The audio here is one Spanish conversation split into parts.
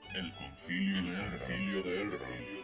El concilio de Elrond.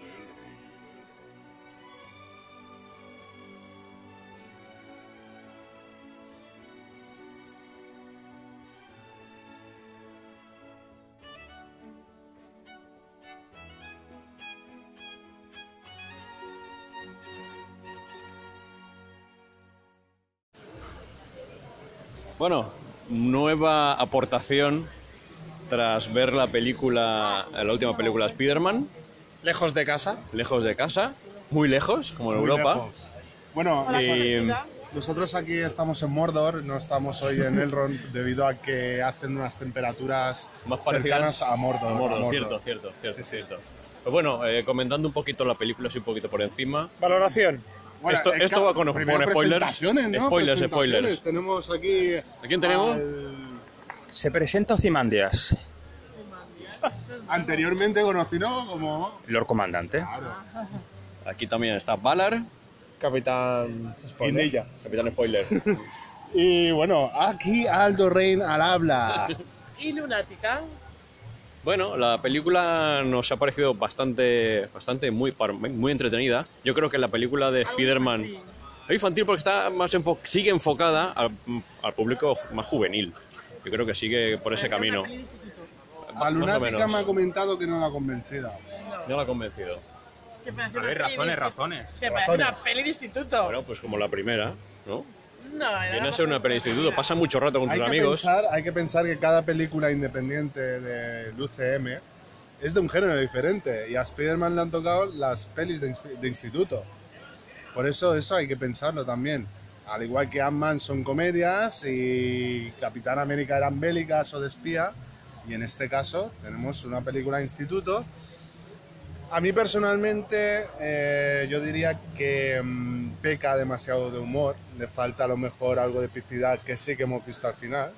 Bueno, nueva aportación tras ver la última película de Spider-Man, Lejos de casa. lejos de casa, muy lejos, como en Muy Europa. lejos. Bueno, Y nosotros aquí estamos en Mordor, no estamos hoy en Elrond debido a que hacen unas temperaturas más parecidas cercanas a Mordor. a Mordor, a Mordor. cierto. Sí, sí. Cierto. Pues bueno, comentando un poquito la película, así un poquito por encima. Valoración. Bueno, Esto va con primero spoilers. presentaciones, ¿no? Spoilers. Presentaciones. Tenemos aquí... ¿A quién tenemos? Se presenta Ozymandias, Anteriormente conocido como... Lord Comandante. Aquí también está Valar, Capitán Guindilla. Capitán Spoiler. Y bueno, aquí Aldo Rain al habla. Y lunática. Bueno, la película nos ha parecido bastante muy entretenida. Yo creo que la película de Spider-Man es infantil porque está sigue enfocada al público más juvenil. Yo creo que sigue por ese camino. A Más o Lunática menos. me ha comentado que no la ha convencido. No la ha convencido. Es que parece A ver, una peli de razones. instituto. Que parece una peli de instituto. Bueno, pues como la primera, ¿no? No, era Viene a una ser una cosa peli de instituto. Pasa mucho rato con tus amigos. Hay que pensar que cada película independiente del UCM es de un género diferente y a Spider-Man le han tocado las pelis de instituto. Por eso hay que pensarlo también. Al igual que Ant-Man son comedias y Capitán América eran bélicas o de espía, y en este caso tenemos una película de instituto. A mí personalmente yo diría que peca demasiado de humor, le falta a lo mejor algo de epicidad que sí que hemos visto al final.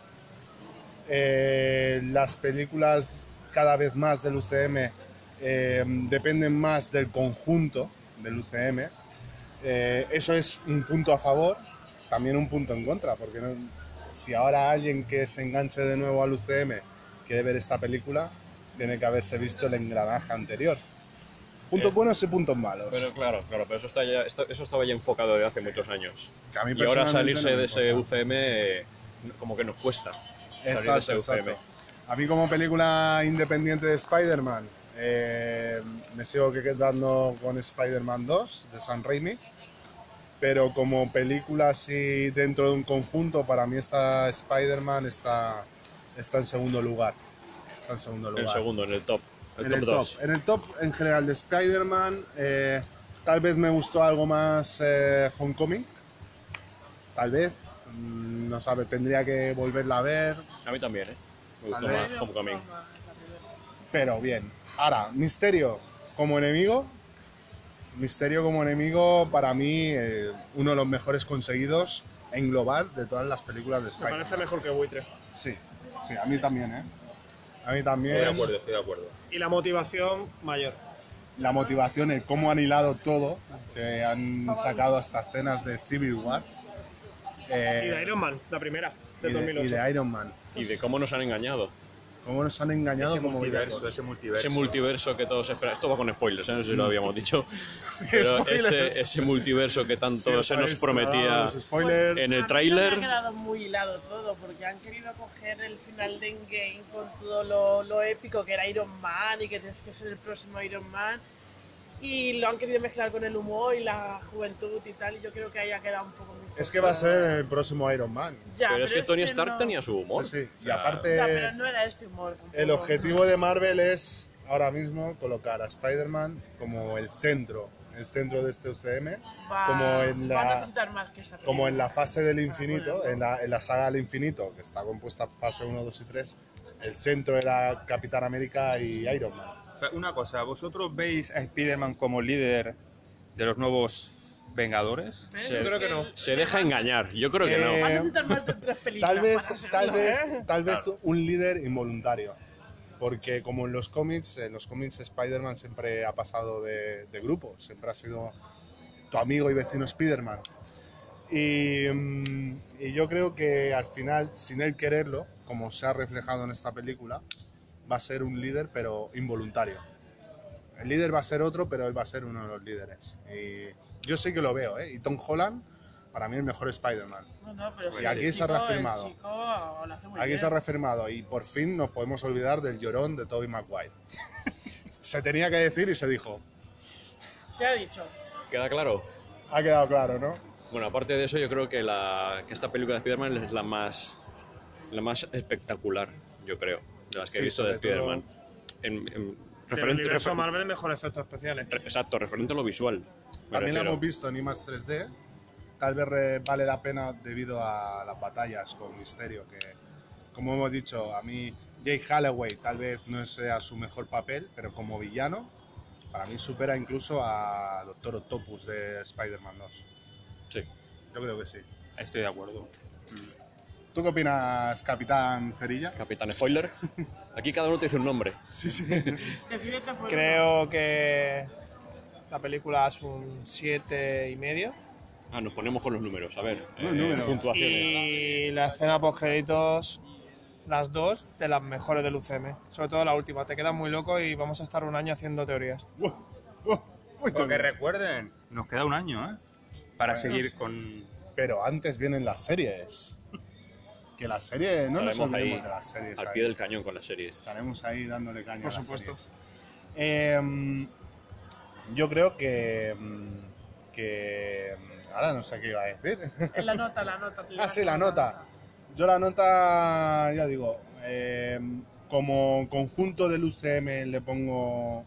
Las películas cada vez más del UCM dependen más del conjunto del UCM. Eso es un punto a favor, también un punto en contra, porque si ahora alguien que se enganche de nuevo al UCM quiere ver esta película, tiene que haberse visto el engranaje anterior. Puntos buenos y puntos malos. Pero claro, pero eso estaba ya enfocado desde hace muchos años. Que a mí Y ahora personalmente salirse no me de ese importa. UCM como que nos cuesta. Salir de Exacto, ese UCM. exacto. A mí como película independiente de Spider-Man, me sigo quedando con Spider-Man 2 de Sam Raimi, pero como película así dentro de un conjunto, para mí esta Spider-Man está en segundo lugar. Está en segundo lugar. El segundo, en el top. El En top el 2. En el top en general de Spider-Man, tal vez me gustó algo más Homecoming. Tal vez. No sabe, tendría que volverla a ver. A mí también, ¿eh? Me gustó Vale. más Homecoming. Pero bien. Ahora, Misterio como enemigo. Misterio como enemigo, para mí, uno de los mejores conseguidos en global de todas las películas de Me Spider-Man. parece mejor que Buitre. Sí, sí, a mí también, ¿eh? A mí también. Estoy de acuerdo. Y la motivación mayor. La motivación, el cómo han hilado todo, que han sacado hasta escenas de Civil War. Y de Iron Man, la primera, de y 2008. de Iron Man. Y de cómo nos han engañado. Cómo nos han engañado como bellacos. Ese multiverso que todos esperan. Esto va con spoilers, ¿eh? No sé si lo habíamos dicho. Pero ese multiverso que tanto se nos prometía Los spoilers. en el A mí tráiler. no me ha quedado muy hilado todo, porque han querido coger el final de Endgame con todo lo épico que era Iron Man y que tienes que ser el próximo Iron Man. Y lo han querido mezclar con el humor y la juventud y tal, y yo creo que ahí ha quedado un poco muy Es que va a ser el próximo Iron Man. Ya, Pero es que Tony Stark no- tenía su humor. Sí, sí. O Y sea, aparte, Ya, pero no era este humor. tampoco. el objetivo de Marvel es ahora mismo colocar a Spider-Man como el centro de este UCM, como en Va a la, necesitar más que esta como en la película. fase del infinito, en la saga del infinito, que está compuesta fase 1, 2 y 3, el centro era Capitán América y Iron Man. Una cosa, ¿vosotros veis a Spider-Man como líder de los nuevos Vengadores? ¿Ves? Yo creo que no. Se deja engañar. Yo creo que no. Va a necesitar más de 3 películas. Tal vez, para serlo, tal vez un líder involuntario, porque como en los cómics Spider-Man siempre ha pasado de grupo, siempre ha sido tu amigo y vecino Spider-Man. Y yo creo que al final, sin él quererlo, como se ha reflejado en esta película, va a ser un líder, pero involuntario. El líder va a ser otro, pero él va a ser uno de los líderes. Y yo sí que lo veo, ¿eh? Y Tom Holland, para mí, el mejor Spider-Man. No, pero Y sí, aquí el se ha chico- reafirmado. el chico lo hace muy Aquí bien. se ha reafirmado y por fin nos podemos olvidar del llorón de Tobey Maguire. Se tenía que decir y se dijo. Se ha dicho. ¿Queda claro? Ha quedado claro, ¿no? Bueno, aparte de eso, yo creo que, que esta película de Spider-Man es la más espectacular, yo creo, de las que he Sí, visto de sobre todo- Spider-Man. Del Referente, universo Marvel, mejor efectos especiales. exacto, referente a lo visual. me También la refiero. hemos visto en IMAX 3D. Tal vez vale la pena debido a las batallas con Misterio, que como hemos dicho, a mí Jake Holloway tal vez no sea su mejor papel, pero como villano, para mí supera incluso a Doctor Octopus de Spider-Man 2. Sí. Yo creo que sí. Estoy de acuerdo. ¿Tú qué opinas, Capitán Cerilla? Capitán Spoiler. Aquí cada uno te dice un nombre. Defínete por Creo que la película es un 7,5. Ah, nos ponemos con los números, a ver. números. Puntuaciones. Y la escena post créditos, las dos de las mejores del UCM. Sobre todo la última, te quedas muy loco y vamos a estar un año haciendo teorías. Porque recuerden, nos queda un año, ¿eh? Para seguir con... Pero antes vienen las series. Que las series, no nos Estaremos ahí olvidemos de las series. al ahí. pie del cañón con las series. Estaremos ahí dándole caña Por a las supuesto. series. Yo creo que ahora no sé qué iba a decir. En la nota, Ah, sí, la nota. Yo la nota, ya digo, como conjunto del UCM le pongo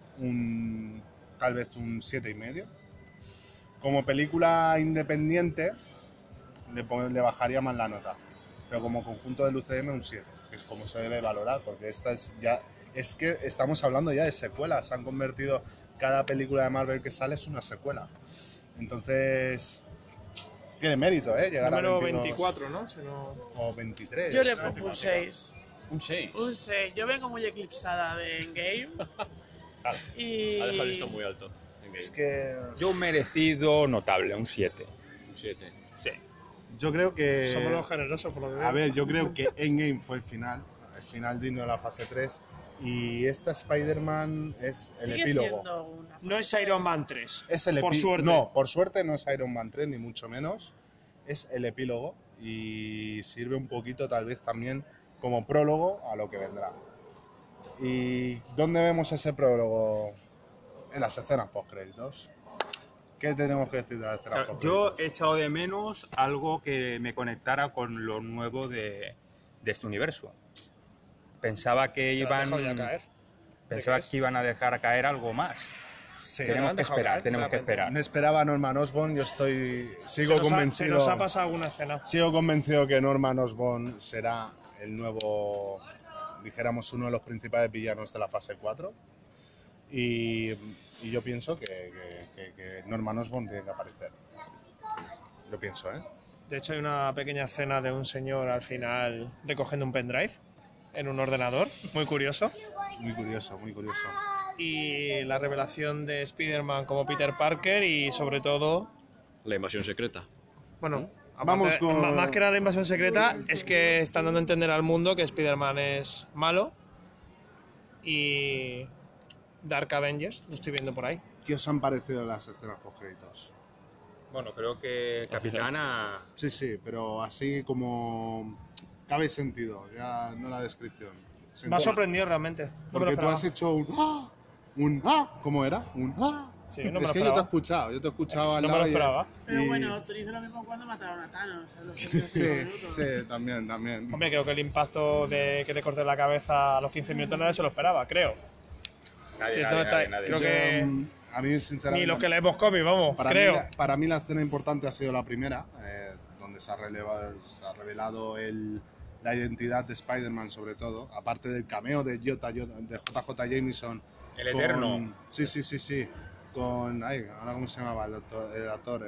tal vez un 7,5. Como película independiente le bajaría más la nota. Pero como conjunto del UCM un 7, que es como se debe valorar, porque esta es que estamos hablando ya de secuelas. Se han convertido, cada película de Marvel que sale es una secuela. Entonces, tiene mérito, llegar Número a 22 24, ¿no? Si no... o 23. Yo le pongo un 6. Un 6. Un 6. Yo vengo muy eclipsada de Endgame. Claro. Y... Ha dejado esto muy alto. Es que Yo un merecido notable, un 7. Un 7. Sí. yo creo que... Somos los generosos, por lo que veo. A ver, yo creo que Endgame fue el final digno de la fase 3, y esta Spider-Man es el Sigue epílogo. siendo una No es Iron Man 3. Es el por suerte. No, por suerte no es Iron Man 3, ni mucho menos. Es el epílogo y sirve un poquito tal vez también como prólogo a lo que vendrá. ¿Y dónde vemos ese prólogo? En las escenas post-créditos. ¿Qué tenemos que decir de las escenas post-créditos? Yo he echado de menos algo que me conectara con lo nuevo de este universo. Pensaba que Te lo has iban... dejado ya caer. Pensaba ¿De qué es? que iban a dejar caer algo más. Sí. Te lo Tenemos han que dejado esperar, caer, tenemos que sinceramente. esperar. Me esperaba Norman Osborn, yo sigo Se convencido. nos ha pasado alguna escena. Sigo convencido que Norman Osborn será el nuevo, dijéramos, uno de los principales villanos de la fase 4. Y yo pienso que Norman Osborn tiene que aparecer. Lo pienso, ¿eh? De hecho, hay una pequeña escena de un señor al final recogiendo un pendrive en un ordenador. Muy curioso. Muy curioso, muy curioso. Y la revelación de Spider-Man como Peter Parker y sobre todo, La invasión secreta. bueno, Vamos aparte- con- más que nada la invasión secreta, es que están dando a entender al mundo que Spider-Man es malo y Dark Avengers, lo estoy viendo por ahí. ¿Qué os han parecido las escenas post-créditos? Bueno, creo que Capitana... Sí, sí, pero así como cabe sentido, ya no la descripción. Me ha sorprendido realmente. No me lo Porque tú esperaba. has hecho un ¿cómo era? Un Sí, no me es lo que yo te he escuchado al No me lado lo y- esperaba. Pero y- bueno, tú dices lo mismo cuando mataron a Thanos. A los Sí, 15 minutos. sí, también. Hombre, creo que el impacto de que le corté la cabeza a los 15 minutos nadie se lo esperaba, creo. Nadie, Sí, nadie, no está- nadie, nadie. creo que A mí, sinceramente, ni los que leemos cómics, vamos, para creo. para mí la escena importante ha sido la primera, donde se ha revelado la identidad de Spider-Man, sobre todo, aparte del cameo de JJ Jameson. El Eterno. Sí. Con. Ahora cómo se llamaba el actor.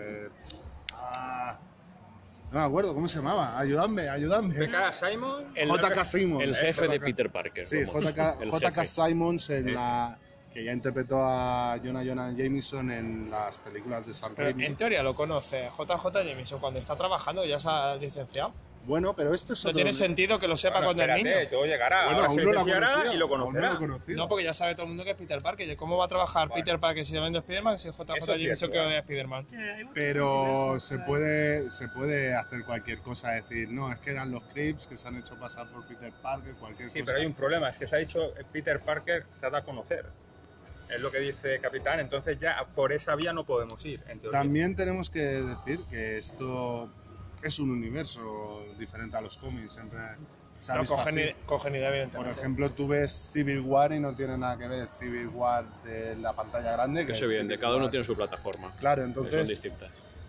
No me acuerdo cómo se llamaba. Ayudadme. ¿PK Simon? JK Simmons. El jefe de JK. Peter Parker. Sí, vamos. El JK jefe. Simmons que ya interpretó a Jonah Jameson en las películas de Sam Pero Raimi. en teoría lo conoce JJ Jameson cuando está trabajando, ya se ha licenciado. Bueno, pero esto es No otro- tiene sentido que lo sepa Bueno, cuando es espérate, niño. todo llegará. Bueno, Ahora aún se no lo iniciará conocía, y lo aún no conocerá. lo conocía. No, porque ya sabe todo el mundo que es Peter Parker. ¿Y cómo va a trabajar Peter Parker si llama Spider-Man si JJ Eso es Jameson cierto, que odia a Spider-Man? Que hay muchos Pero multiversos, se claro. puede hacer cualquier cosa, decir, no, es que eran los Crips que se han hecho pasar por Peter Parker, cualquier Sí, cosa. pero hay un problema, es que se ha dicho Peter Parker se ha dado a conocer. Es lo que dice Capitán, entonces ya por esa vía no podemos ir, en teoría. También tenemos que decir que esto es un universo diferente a los cómics, siempre se ha No, visto así. cogen idea, Por evidentemente. ejemplo, tú ves Civil War y no tiene nada que ver el Civil War de la pantalla grande. Que el es evidente, Civil cada uno War- tiene su plataforma. Claro, Que son entonces distintas.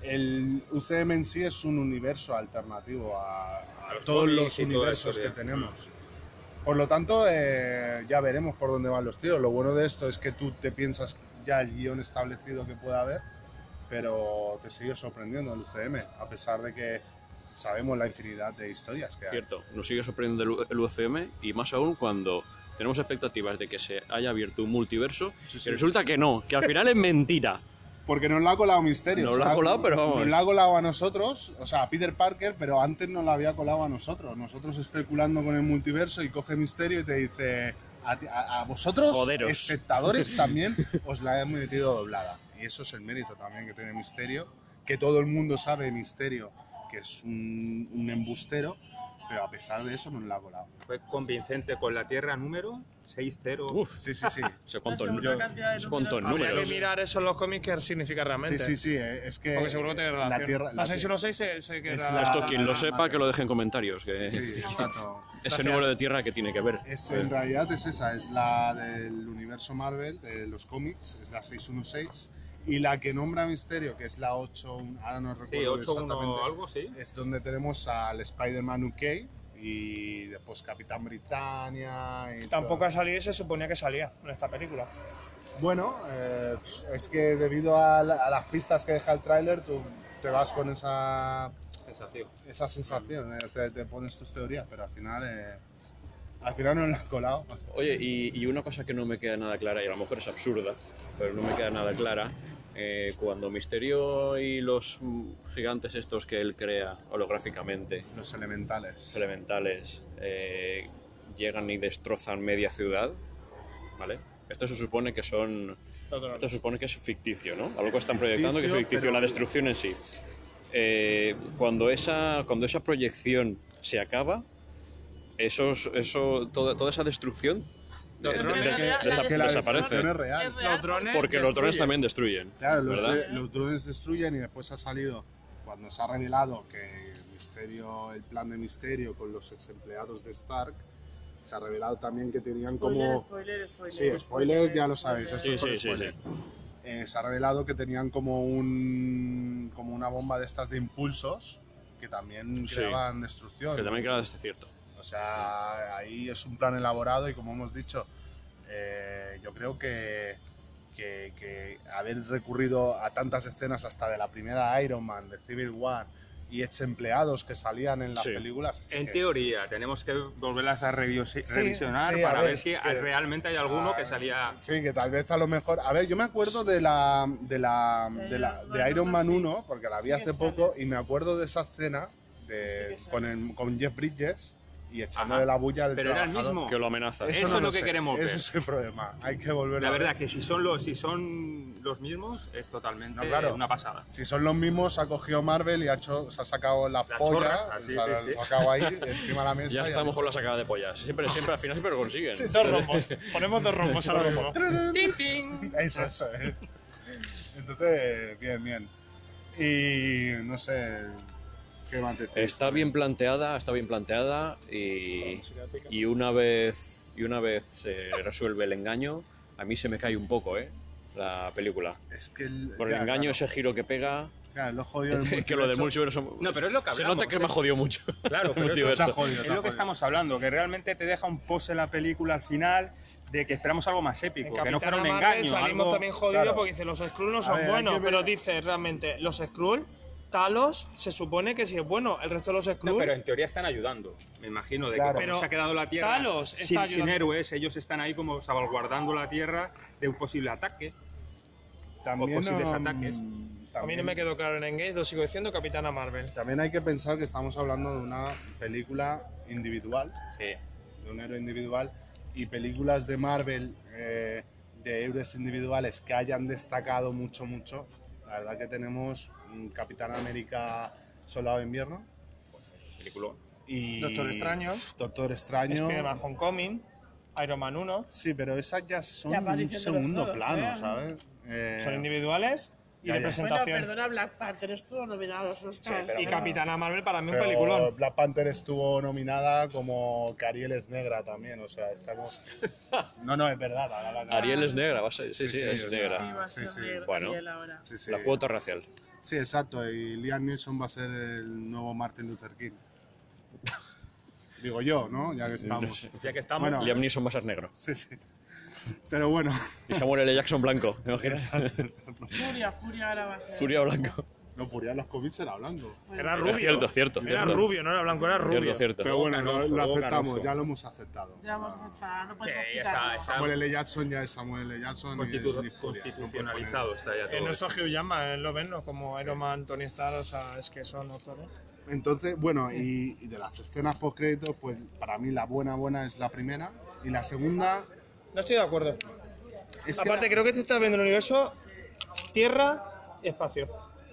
el UCM en sí es un universo alternativo a los todos cómics los y todo universos eso, que ya. tenemos. Por lo tanto, ya veremos por dónde van los tiros. Lo bueno de esto es que tú te piensas ya el guión establecido que pueda haber, pero te sigue sorprendiendo el UCM, a pesar de que sabemos la infinidad de historias que hay. Cierto, nos sigue sorprendiendo el UCM y más aún cuando tenemos expectativas de que se haya abierto un multiverso Sí, y sí. resulta que no, que al final es mentira. Porque nos la ha colado Misterio. Nos la ha colado, pero vamos. Nos la ha colado a nosotros, o sea, a Peter Parker, pero antes nos la había colado a nosotros. Nosotros especulando con el multiverso y coge Misterio y te dice, a vosotros, Joderos. espectadores, también os la hemos metido doblada. Y eso es el mérito también que tiene Misterio, que todo el mundo sabe Misterio, que es un embustero, pero a pesar de eso nos la ha colado. Fue convincente con la Tierra número 6-0. Uf, Sí, sí, sí. se contó Una el cantidad de eso contó en números. Habría números. que mirar eso en los cómics qué significa realmente. Sí, sí, sí, es que Porque seguro que tiene relación. la Tierra... La 616 sé que es era... la- Esto quien lo sepa que lo deje en comentarios, que Sí, exacto. ese Gracias. número de tierra que tiene que ver. En realidad es esa, es la del universo Marvel, de los cómics, es la 616. Y la que nombra a Misterio, que es la 8, ahora no recuerdo Sí, 8-1 exactamente, o algo, sí. es donde tenemos al Spider-Man UK y después Capitán Britannia. Y Tampoco todo. ha salido y se suponía que salía en esta película. Bueno, es que debido a las pistas que deja el tráiler, tú te vas con esa sensación, te pones tus teorías, pero al final no lo has colado. Oye, y una cosa que no me queda nada clara, y a lo mejor es absurda, pero no me queda nada clara, cuando Misterio y los gigantes estos que él crea holográficamente, Los elementales. elementales, llegan y destrozan media ciudad, ¿vale? Esto se supone que son... Esto se supone que es ficticio, ¿no? Algo que están proyectando que es ficticio, ficticio, pero- la destrucción en sí. Cuando esa proyección se acaba, toda esa destrucción Los drones, Es que la desaparece. destrucción es real. Es real. Los drones Porque los drones destruyen. también destruyen, Claro, ¿verdad? los drones destruyen y después ha salido, cuando se ha revelado que el plan de Misterio con los ex empleados de Stark, se ha revelado también que tenían como... Spoiler. Sí, spoiler, ya lo sabéis, esto Sí, es por sí, sí, spoiler. Se ha revelado que tenían como una bomba de estas de impulsos que también Sí. creaban destrucción. Que también queda este cierto. O sea, ahí es un plan elaborado y como hemos dicho, yo creo que haber recurrido a tantas escenas hasta de la primera Iron Man, de Civil War y ex empleados que salían en las Sí. películas. es En que- teoría, tenemos que volverlas a revisionar sí, a para ver, ver si que- realmente hay alguno que salía... Sí, que tal vez a lo mejor. A ver, yo me acuerdo de Iron Man 1, porque la vi Sí que hace sale. poco, y me acuerdo de esa escena Sí que sale. con Jeff Bridges y echándole Ajá. la bulla al Pero era el trabajador. mismo. Que lo amenaza. Eso no es lo lo que sé. queremos ver. Ese es el problema. Hay que volverlo La a ver. verdad que si son los mismos es totalmente No, claro. una pasada. Si son los mismos, ha cogido Marvel y se ha sacado la La polla, chorra, así, se ha sí, sí. sacado ahí encima de la mesa. Ya y ha estamos dicho, con la sacada de pollas. Siempre al final siempre lo consiguen. Sí, dos rombos. Ponemos dos rombos ahora mismo. ¡Tin, tin! Eso. Entonces, bien. Y no sé qué más decir. Está bien planteada y una vez se resuelve el engaño, a mí se me cae un poco, la película. Es que Por el engaño, ese giro que pega, Claro, lo jodido del que lo de multiverso. multiverso... No, pero es lo que se hablamos, nota que me ha jodido mucho. Claro, pero eso Multiverso. está jodido, es está lo que jodido. estamos hablando, que realmente te deja un post en la película al final de que esperamos algo más En épico, que no fuera Capitana un Marvel engaño. salimos algo... también jodidos Claro. porque dice los Skrull no A son ver, hay buenos, que ver- pero dice realmente los Skrull, Talos, se supone que sí es bueno, el resto de los No, Skrull... pero en teoría están ayudando, me imagino, de Claro. que como Pero se ha quedado la Tierra Talos sin, está sin ayudando. héroes, ellos están ahí como salvaguardando la Tierra de un posible ataque. También o posibles ataques. A mí no me quedó claro en Endgame, lo sigo diciendo, Capitana Marvel. También hay que pensar que estamos hablando de una película individual, Sí. de un héroe individual, y películas de Marvel de héroes individuales que hayan destacado mucho, mucho. La verdad que tenemos Capitán América, Soldado de Invierno Película. y Doctor Extraño. Doctor Extraño. Spider-Man Homecoming, Iron Man 1, Sí, pero esas ya son Ya un aparición de los segundo todos, plano, ¿sabes? son individuales y ya, de ya. Bueno, presentación. perdona, Black Panther estuvo nominado a los Oscars. pero Y Capitana Marvel para mí un Pero peliculón. Black Panther estuvo nominada como que Ariel es negra también, o sea, estamos... No, es verdad. Ariel es negra, va a ser. Sí, Sí, sí, es o sea, negra. Sí, va a ser Sí, sí. negro Bueno. Ariel ahora. Sí, sí. La cuota racial. Sí, exacto, y Liam Neeson va a ser el nuevo Martin Luther King. Digo yo, ¿no? Ya que estamos. Ya que estamos. Bueno. Liam Neeson va a ser negro. Sí, sí. Pero bueno, Y Samuel L. Jackson blanco, ¿me imaginas? Furia ahora va a ser. Furia blanco. no, Furian Laskovich era blanco. Era Es rubio. cierto. Era rubio, no era blanco, era rubio. Cierto. Pero bueno, Canoso, lo aceptamos, Canoso. ya lo hemos aceptado. Ya vamos a aceptar, no Sí, podemos esa, quitarlo. esa Samuel L. Jackson ya es Samuel L. Jackson. y es Nick Fury. constitucionalizado está ya Es todo. nuestro eso. Hugh Jackman, lo ven, ¿no? Como Iron Man, Tony Stark, o sea, es que son actores. Entonces, bueno, y de las escenas post créditos, pues para mí la buena es la primera. Y la segunda No estoy de acuerdo. es que Aparte, creo que te estás viendo el universo tierra y espacio.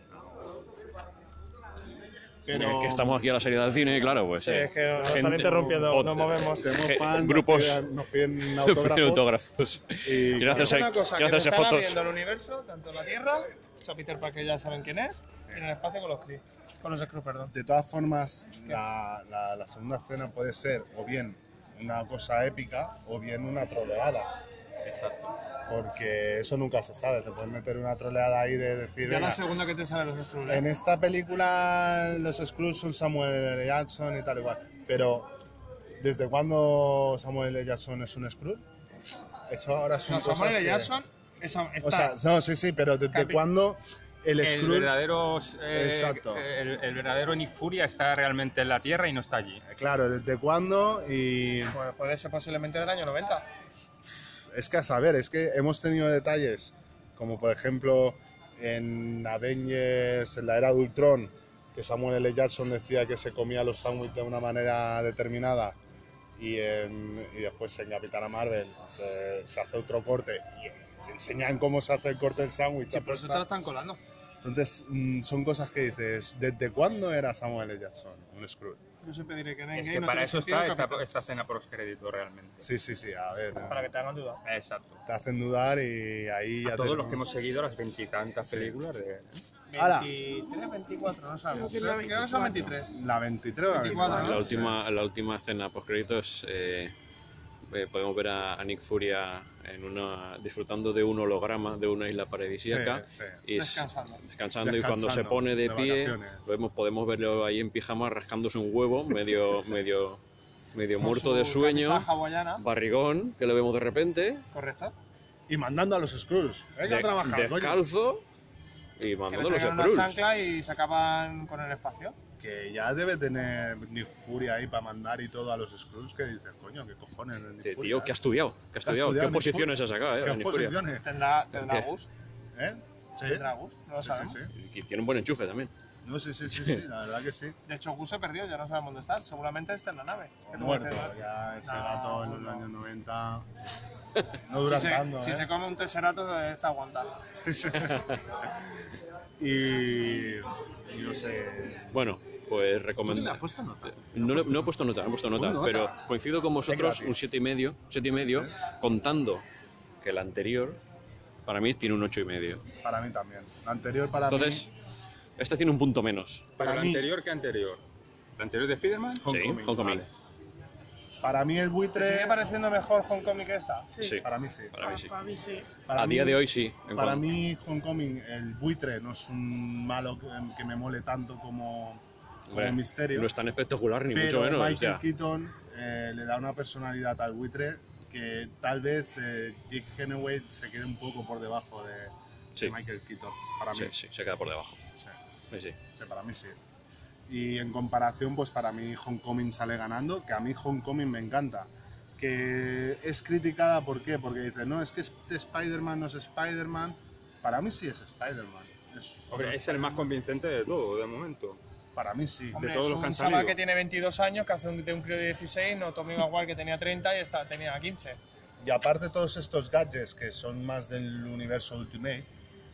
pero Es que estamos aquí a la salida del cine, claro, pues. Sí, es que nos gente- están interrumpiendo, bot- nos movemos. tenemos Je- fans, grupos- nos piden Autógrafos. autógrafos. Quieren claro, hacerse, Es una cosa, quieren que hacerse se están fotos. abriendo el universo, tanto en la Tierra, o sea, Peter Parker ya saben quién es, y en el espacio con los Kree. Con los Skrull, perdón. De todas formas, la segunda escena puede ser o bien una cosa épica o bien una troleada. Exacto. Porque eso nunca se sabe. Te pueden meter una troleada ahí de decir. Ya la "Venga, segunda que te salen los Skrull. en esta película los Skrulls son Samuel L. Jackson y tal igual. Pero, ¿desde cuándo Samuel L. Jackson es un Skrull? Eso ahora son No, cosas Samuel L. que- Jackson está... O sea, no, sí, pero ¿desde Capi- cuándo el El Skrull... verdadero, Exacto. el verdadero Nick Fury está realmente en la Tierra y no está allí. Claro, ¿desde cuándo? Y Pues puede ser posiblemente del año 90. es que a saber, es que hemos tenido detalles, como por ejemplo en Avengers, en la era de Ultron, que Samuel L. Jackson decía que se comía los sándwiches de una manera determinada, y después en Capitana Marvel se hace otro corte y enseñan cómo se hace el corte del sándwich. Sí, por eso te aposta. lo están colando. Entonces, son cosas que dices, ¿desde cuándo era Samuel L. Jackson un Skrull? Yo siempre diré que en Es Endgame que no para tiene eso sentido está Capitán. esta escena por los créditos realmente. Sí, a ver, Para que te hagan dudar. Exacto. te hacen dudar y ahí ya A todos los tenemos- que hemos seguido las veintitantas películas de... ¡Hala! 23, 24, no sabemos. Creo que la Creo que son 23. La 23 o la 24, 24. ¿no? La última escena post créditos podemos ver a Nick Fury disfrutando de un holograma de una isla paradisíaca Sí, y Descansando. y cuando se pone de de pie vacaciones. podemos verlo ahí en pijama rascándose un huevo medio muerto de sueño, Camisa hawaiana, barrigón que le vemos de repente, correcto. Y mandando a los Skrulls. Venga a trabajar, coño. descalzo y Que le mandando los pegan una Skrulls. chancla y se acaban con el espacio. Que ya debe tener Nick Fury ahí para mandar y todo a los Skrulls, que dices, coño, ¿qué cojones? Nick Sí, Fury, tío, ¿eh? ¿qué ha estudiado? ¿Qué Nick posiciones Fury? ha sacado? ¿Qué Nick Fury? posiciones? Tendrá Hostia. Gus. ¿Eh? Sí. Tendrá Gus, no lo Sí, sabemos. sí. Y tiene un buen enchufe también. No, sí, la verdad que sí. De hecho, Gus se perdió, ya no sabemos dónde está. Seguramente está en la nave. O ¿Qué te muerto, parece? ya ese No, gato en los no. años 90 no dura Si tanto, si ¿eh? se come un teserato, está aguantado. y no sé... Bueno, pues ¿Tú le has recomendar. puesto nota? No he puesto nota, Nota. pero coincido con vosotros gratis. un 7,5, contando que el anterior para mí tiene un 8,5. Para mí también. La anterior para Entonces, este tiene un punto menos. Para Pero mí- anterior que anterior. ¿La anterior de Spider-Man? Sí, Homecoming, Homecoming. vale. Para mí el ¿Te buitre... sigue pareciendo mejor Homecoming que esta? Sí, Para mí sí. para mí sí. Para mí sí. Para A día mí- de hoy sí. Para mí, Homecoming, el buitre no es un malo que me mole tanto como Hombre, Misterio. no es tan espectacular, ni pero mucho menos. Michael o sea, Keaton le da una personalidad al buitre que tal vez Jake Gyllenhaal se quede un poco por debajo de Sí. Michael Keaton. Para mí. sí, se queda por debajo. Sí, Sí. sí, para mí sí. Y en comparación, pues para mí Homecoming sale ganando, que a mí Homecoming me encanta. Que es criticada, ¿por qué? Porque dice, no, es que este Spider-Man no es Spider-Man. Para mí sí es Spider-Man. Hombre, es el más convincente de todo, de momento. Para mí sí. Hombre, todos es los que un han chaval salido. que tiene 22 años, que hace de un crío de 16, no Tommy Maguire que tenía 30 y tenía 15. Y aparte todos estos gadgets que son más del universo Ultimate,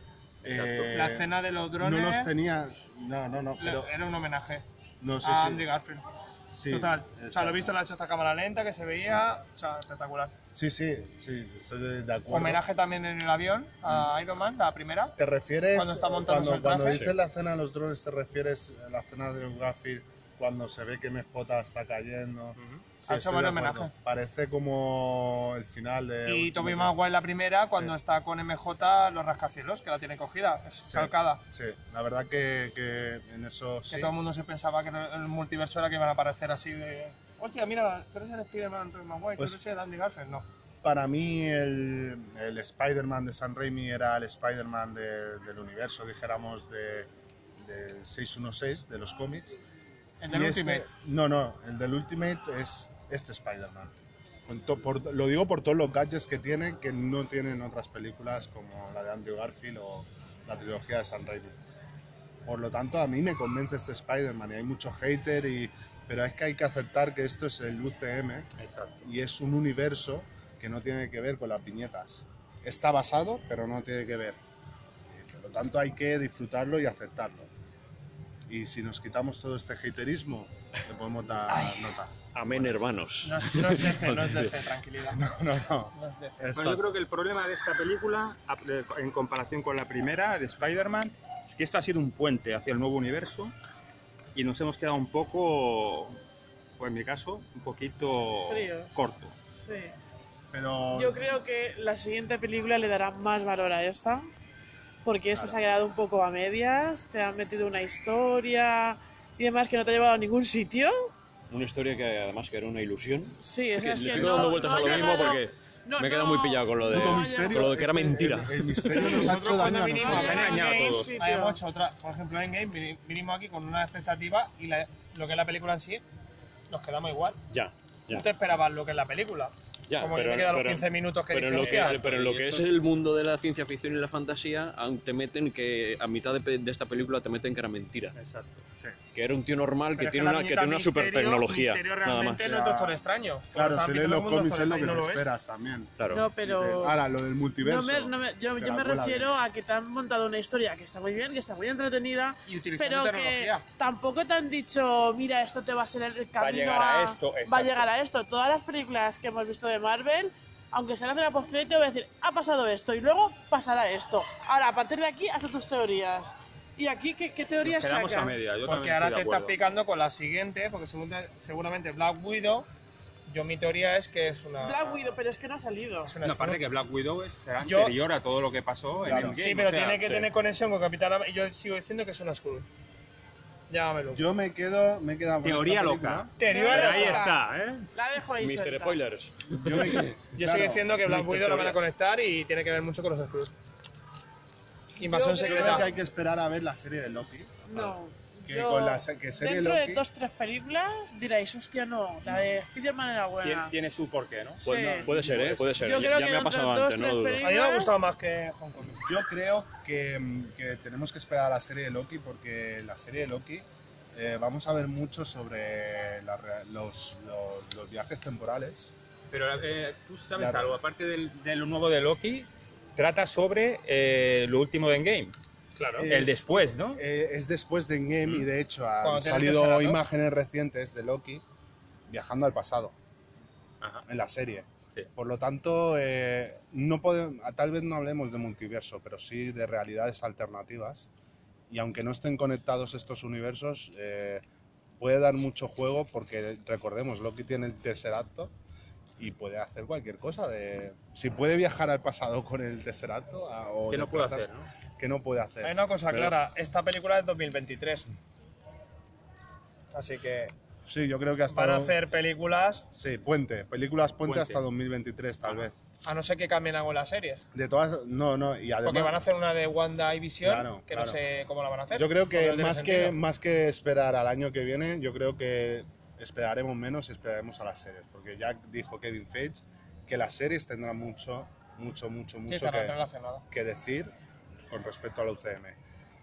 La escena de los drones no los tenía... No, pero... era un homenaje No sé a si... Andrew Garfield. Sí, Total. O sea, lo exacto. he visto, lo ha hecho esta cámara lenta, que se veía, o sea, espectacular. Sí, estoy de acuerdo. Homenaje también en el avión a Iron Man, la primera. ¿Te refieres, Cuando está montándose el cuando traje? dices la escena de los drones, te refieres a la escena de Garfield cuando se ve que MJ está cayendo? Sí, Ha hecho estoy buen de acuerdo. homenaje. Parece como el final de... Y Ultimate Tobey X. Maguire la primera, cuando Sí. está con MJ los rascacielos, que la tiene cogida, es Sí. calcada. Sí, la verdad que en eso sí. Que todo el mundo se pensaba que en el multiverso era que iban a aparecer así de... Hostia, mira, tú eres el Spider-Man Tobey Maguire, Pues- tú eres el Andy Garfield. No. Para mí el Spider-Man de Sam Raimi era el Spider-Man del universo, dijéramos, de 616, de los cómics. El del Y Ultimate. No, el del Ultimate es este Spider-Man. Lo digo por todos los gadgets que tiene, que no tienen otras películas como la de Andrew Garfield o la trilogía de Sam Raimi. Por lo tanto, a mí me convence este Spider-Man y hay mucho hater, pero es que hay que aceptar que esto es el UCM Exacto. y es un universo que no tiene que ver con las viñetas. Está basado, pero no tiene que ver. Por lo tanto, hay que disfrutarlo y aceptarlo. Y si nos quitamos todo este haterismo, le podemos dar notas. Amén, hermanos. No es DC, no es DC, tranquilidad. No. No es DC. Bueno, yo creo que el problema de esta película, en comparación con la primera de Spider-Man, es que esto ha sido un puente hacia el nuevo universo y nos hemos quedado un poco, pues en mi caso, un poquito Fríos. corto. Sí. Pero Yo creo que la siguiente película le dará más valor a esta, porque esta se ha quedado un poco a medias, te han metido una historia y demás que no te ha llevado a ningún sitio. Una historia que además que era una ilusión. Sí, es Le que sigo dando vueltas a lo mismo porque me he quedado muy pillado con lo de, puto no, misterio, con lo de que era es mentira. El misterio nos ha hecho daño a cuando vinimos nosotros. Se han engañado a todos. Sí, tío. Habíamos hecho otra, por ejemplo, en Game vinimos aquí con una expectativa y lo que es la película en sí, nos quedamos igual. Ya, Tú ya. te esperabas lo que es la película. Ya, Como yo me quedé a los 15 minutos que pero dije, en lo hostia, que, pero en lo que es el mundo de la ciencia ficción y la fantasía, aún te meten que a mitad de esta película te meten que era mentira. Exacto. Sí. Que era un tío normal pero que es tiene la una, que viñeta tiene una super tecnología. Misterio Nada más. realmente no es Doctor Extraño. Claro, Como si estaban lees pintando los el mundo cómics es lo Doctor que te Extraño, ¿no lo ves? esperas también. Claro. No, pero... Dices, ahora, lo del multiverso. yo te la me cuela refiero bien. a que te han montado una historia que está muy bien, que está muy entretenida, Y utilizando pero que tecnología. tampoco te han dicho, mira, esto te va a ser el camino llegar a esto, va a exacto. llegar a esto. Todas las películas que hemos visto de Marvel, aunque se hagan la postcrédito, voy a decir, ha pasado esto y luego pasará esto. Ahora, a partir de aquí, haz tus teorías. ¿Y aquí qué teorías Nos quedamos a sacan? media. Yo Porque también ahora estoy te de estás acuerdo. picando con la siguiente, porque seguramente Black Widow, mi teoría es que es una... Black Widow, pero es que no ha salido. es una No, aparte que Black Widow será Yo- anterior a todo lo que pasó en Claro. Endgame. Sí, pero o sea, tiene que sí. tener conexión con Capitán América. Y yo sigo diciendo que es una Skrull. Llámamelo. Yo me he quedado con Teoría esta loca. película. Teoría Pero Ahí loca. está, ¿eh? La dejo ahí Mr. suelta. Spoilers. Yo Yo sigo diciendo que Black Mr. Widow la van a Teorías. conectar y tiene que ver mucho con los Skrull. Invasión Yo creo Creo que secreta. hay que esperar a ver la serie de Loki. No. Que yo, con la que serie dentro Loki... de 2-3 películas diréis, hostia, no, la de Spider-Man era buena. Tiene su porqué, ¿no? Sí. Puede ser, ¿eh? Puede ser. Yo creo Ya que me ha dentro pasado de dos, antes, no lo tres dudo. películas- A mí me ha gustado más que Hong Kong. Yo creo que tenemos que esperar a la serie de Loki porque la serie de Loki vamos a ver mucho sobre los viajes temporales. Pero tú sabes Claro. algo, aparte de lo nuevo de Loki, trata sobre lo último de Endgame. Claro. El después, ¿no? Es después de Endgame y de hecho Cuando han tiene el salido Tesseract, ¿no? imágenes recientes de Loki viajando al pasado Ajá. en la serie. Sí. Por lo tanto, no tal vez no hablemos de multiverso, pero sí de realidades alternativas. Y aunque no estén conectados estos universos, puede dar mucho juego porque, recordemos, Loki tiene el Tesseract y puede hacer cualquier cosa. Si puede viajar al pasado con el Tesseract o ¿Qué no puede desplazarse, hacer, no? ¿Qué no puede hacer? Hay una cosa Pero- clara, esta película es 2023. Así que Sí, yo creo que hasta... van a hacer películas, Sí, películas puente Puente. hasta 2023 tal vez. a no ser que cambien algo en las series. De todas, no, y además... Porque van a hacer una de Wanda y Vision, Claro, que claro. no sé cómo la van a hacer. Yo creo porque que no tiene sentido. más que esperar al año que viene, yo creo que esperaremos menos y esperaremos a las series. Porque ya dijo Kevin Feige que las series tendrán mucho Sí, estará relacionada. que decir con respecto al UCM.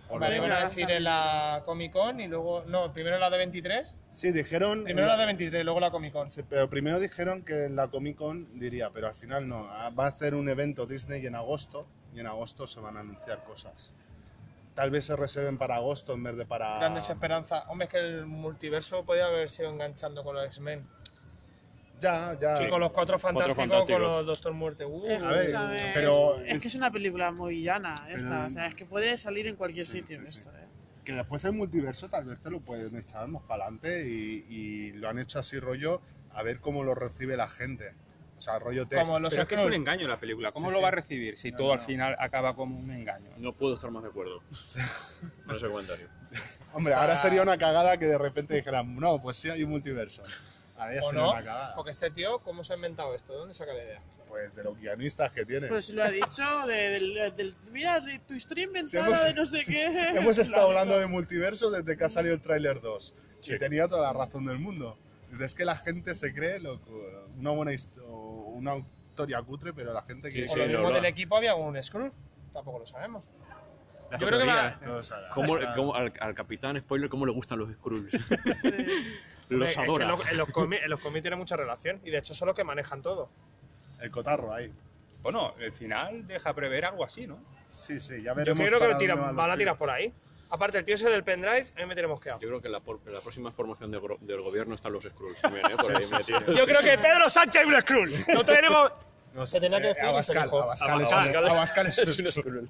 Vale, van a decir en la Comic Con y luego... No, primero la de 23. Sí, dijeron... Primero la de 23, luego la Comic Con. Sí, pero primero dijeron que en la Comic Con diría, pero al final no. Va a hacer un evento Disney en agosto y en agosto se van a anunciar cosas. Tal vez se reserven para agosto en vez de para... Grandes esperanzas. Hombre, es que el multiverso podía haber sido enganchando con los X-Men. Ya. Sí, con los Cuatro Fantásticos, Fantásticos. con los Doctor Muerte. A ver, Escúchame, pero es que es una película muy llana esta, Pero- o sea, es que puede salir en cualquier Sí, sitio sí, sí. esto, que después el multiverso tal vez te lo pueden echar más para adelante y lo han hecho así rollo a ver cómo lo recibe la gente. O sea, rollo test. Como los Pero es que es un Skrull. engaño la película. ¿Cómo Sí, lo sí. va a recibir si No, todo no, al no. final acaba como un engaño? No puedo estar más de acuerdo con ese comentario. Hombre, ahora sería una cagada que de repente dijeran, no, pues sí hay un multiverso. Ahora ya ¿O sería no? una cagada. Porque este tío, ¿cómo se ha inventado esto? ¿De dónde saca la idea? Pues de los guionistas que tiene. Pues lo ha dicho, mira, de tu historia Sí, inventada de no sé qué. hemos estado Lo ha hablando dicho. de multiverso desde que ha salido el tráiler 2. Sí. Y tenía toda la razón del mundo. Es que la gente se cree una buena una historia cutre, pero la gente que... Sí, O lo sí, mismo no, del no. equipo había un Skrull. Tampoco lo sabemos. Las Yo creo que va... teorías. Todos saben. ¿Cómo al capitán spoiler cómo le gustan los Skrulls? Los Es que adora. en los cómics tiene mucha relación y de hecho son los que manejan todo. El cotarro ahí. Bueno, el final deja prever algo así, ¿no? Sí, ya Yo veremos. creo que para dónde van los a tirar tiros. por ahí. Aparte, el tío ese del pendrive, a mí me tiene mosqueado. Yo creo que en la próxima formación del gobierno están los Skrulls también, ¿eh? Por ahí metidos. Yo creo que Pedro Sánchez es un Skrull. No tenemos... No Se tenía que decir y se Abascal, dijo. Abascal es Es un un Skrull.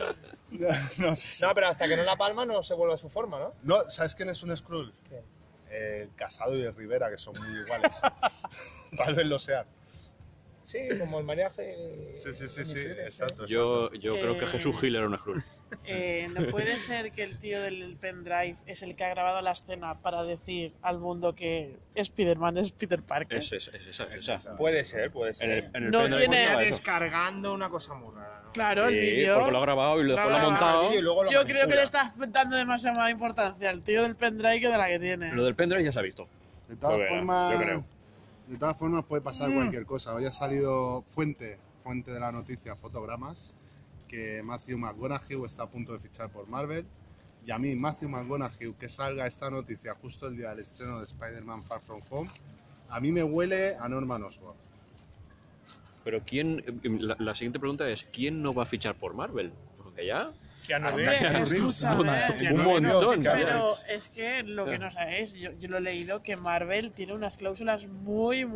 No sé. No, pero hasta que no la palma no se vuelve a su forma, ¿no? No, ¿sabes quién es un Skrull? ¿Quién? Casado y el Rivera, que son muy iguales. Tal vez lo sean. Sí, como el mariaje. Sí, exacto. Yo creo que Jesús Gil era un Skrull. No puede ser que el tío del pendrive es el que ha grabado la escena para decir al mundo que Spider-Man es Peter Parker. Esa. Puede ser. En el No pendrive tiene- estaba eso. Descargando una cosa muy rara, ¿no? Claro, el Sí, vídeo. porque lo ha grabado y después lo ha grabado. montado. Y luego lo Yo creo que manipula. le estás dando demasiada más importancia al tío del pendrive que de la que tiene. Lo del pendrive ya se ha visto. De todas Pues verá, formas, yo creo. De todas formas puede pasar cualquier cosa. Hoy ha salido fuente de la noticia, fotogramas, que Matthew McConaughey está a punto de fichar por Marvel. Y a mí, Matthew McConaughey, que salga esta noticia justo el día del estreno de Spider-Man Far From Home, a mí me huele a Norman Osborn. Pero la siguiente pregunta es, ¿quién no va a fichar por Marvel? Porque ya... Keanu Hasta Reeves. Keanu Reeves. Escúchame, Un montón, pero ¿sabes? es que lo que no sabéis, yo lo he leído, que Marvel tiene unas cláusulas muy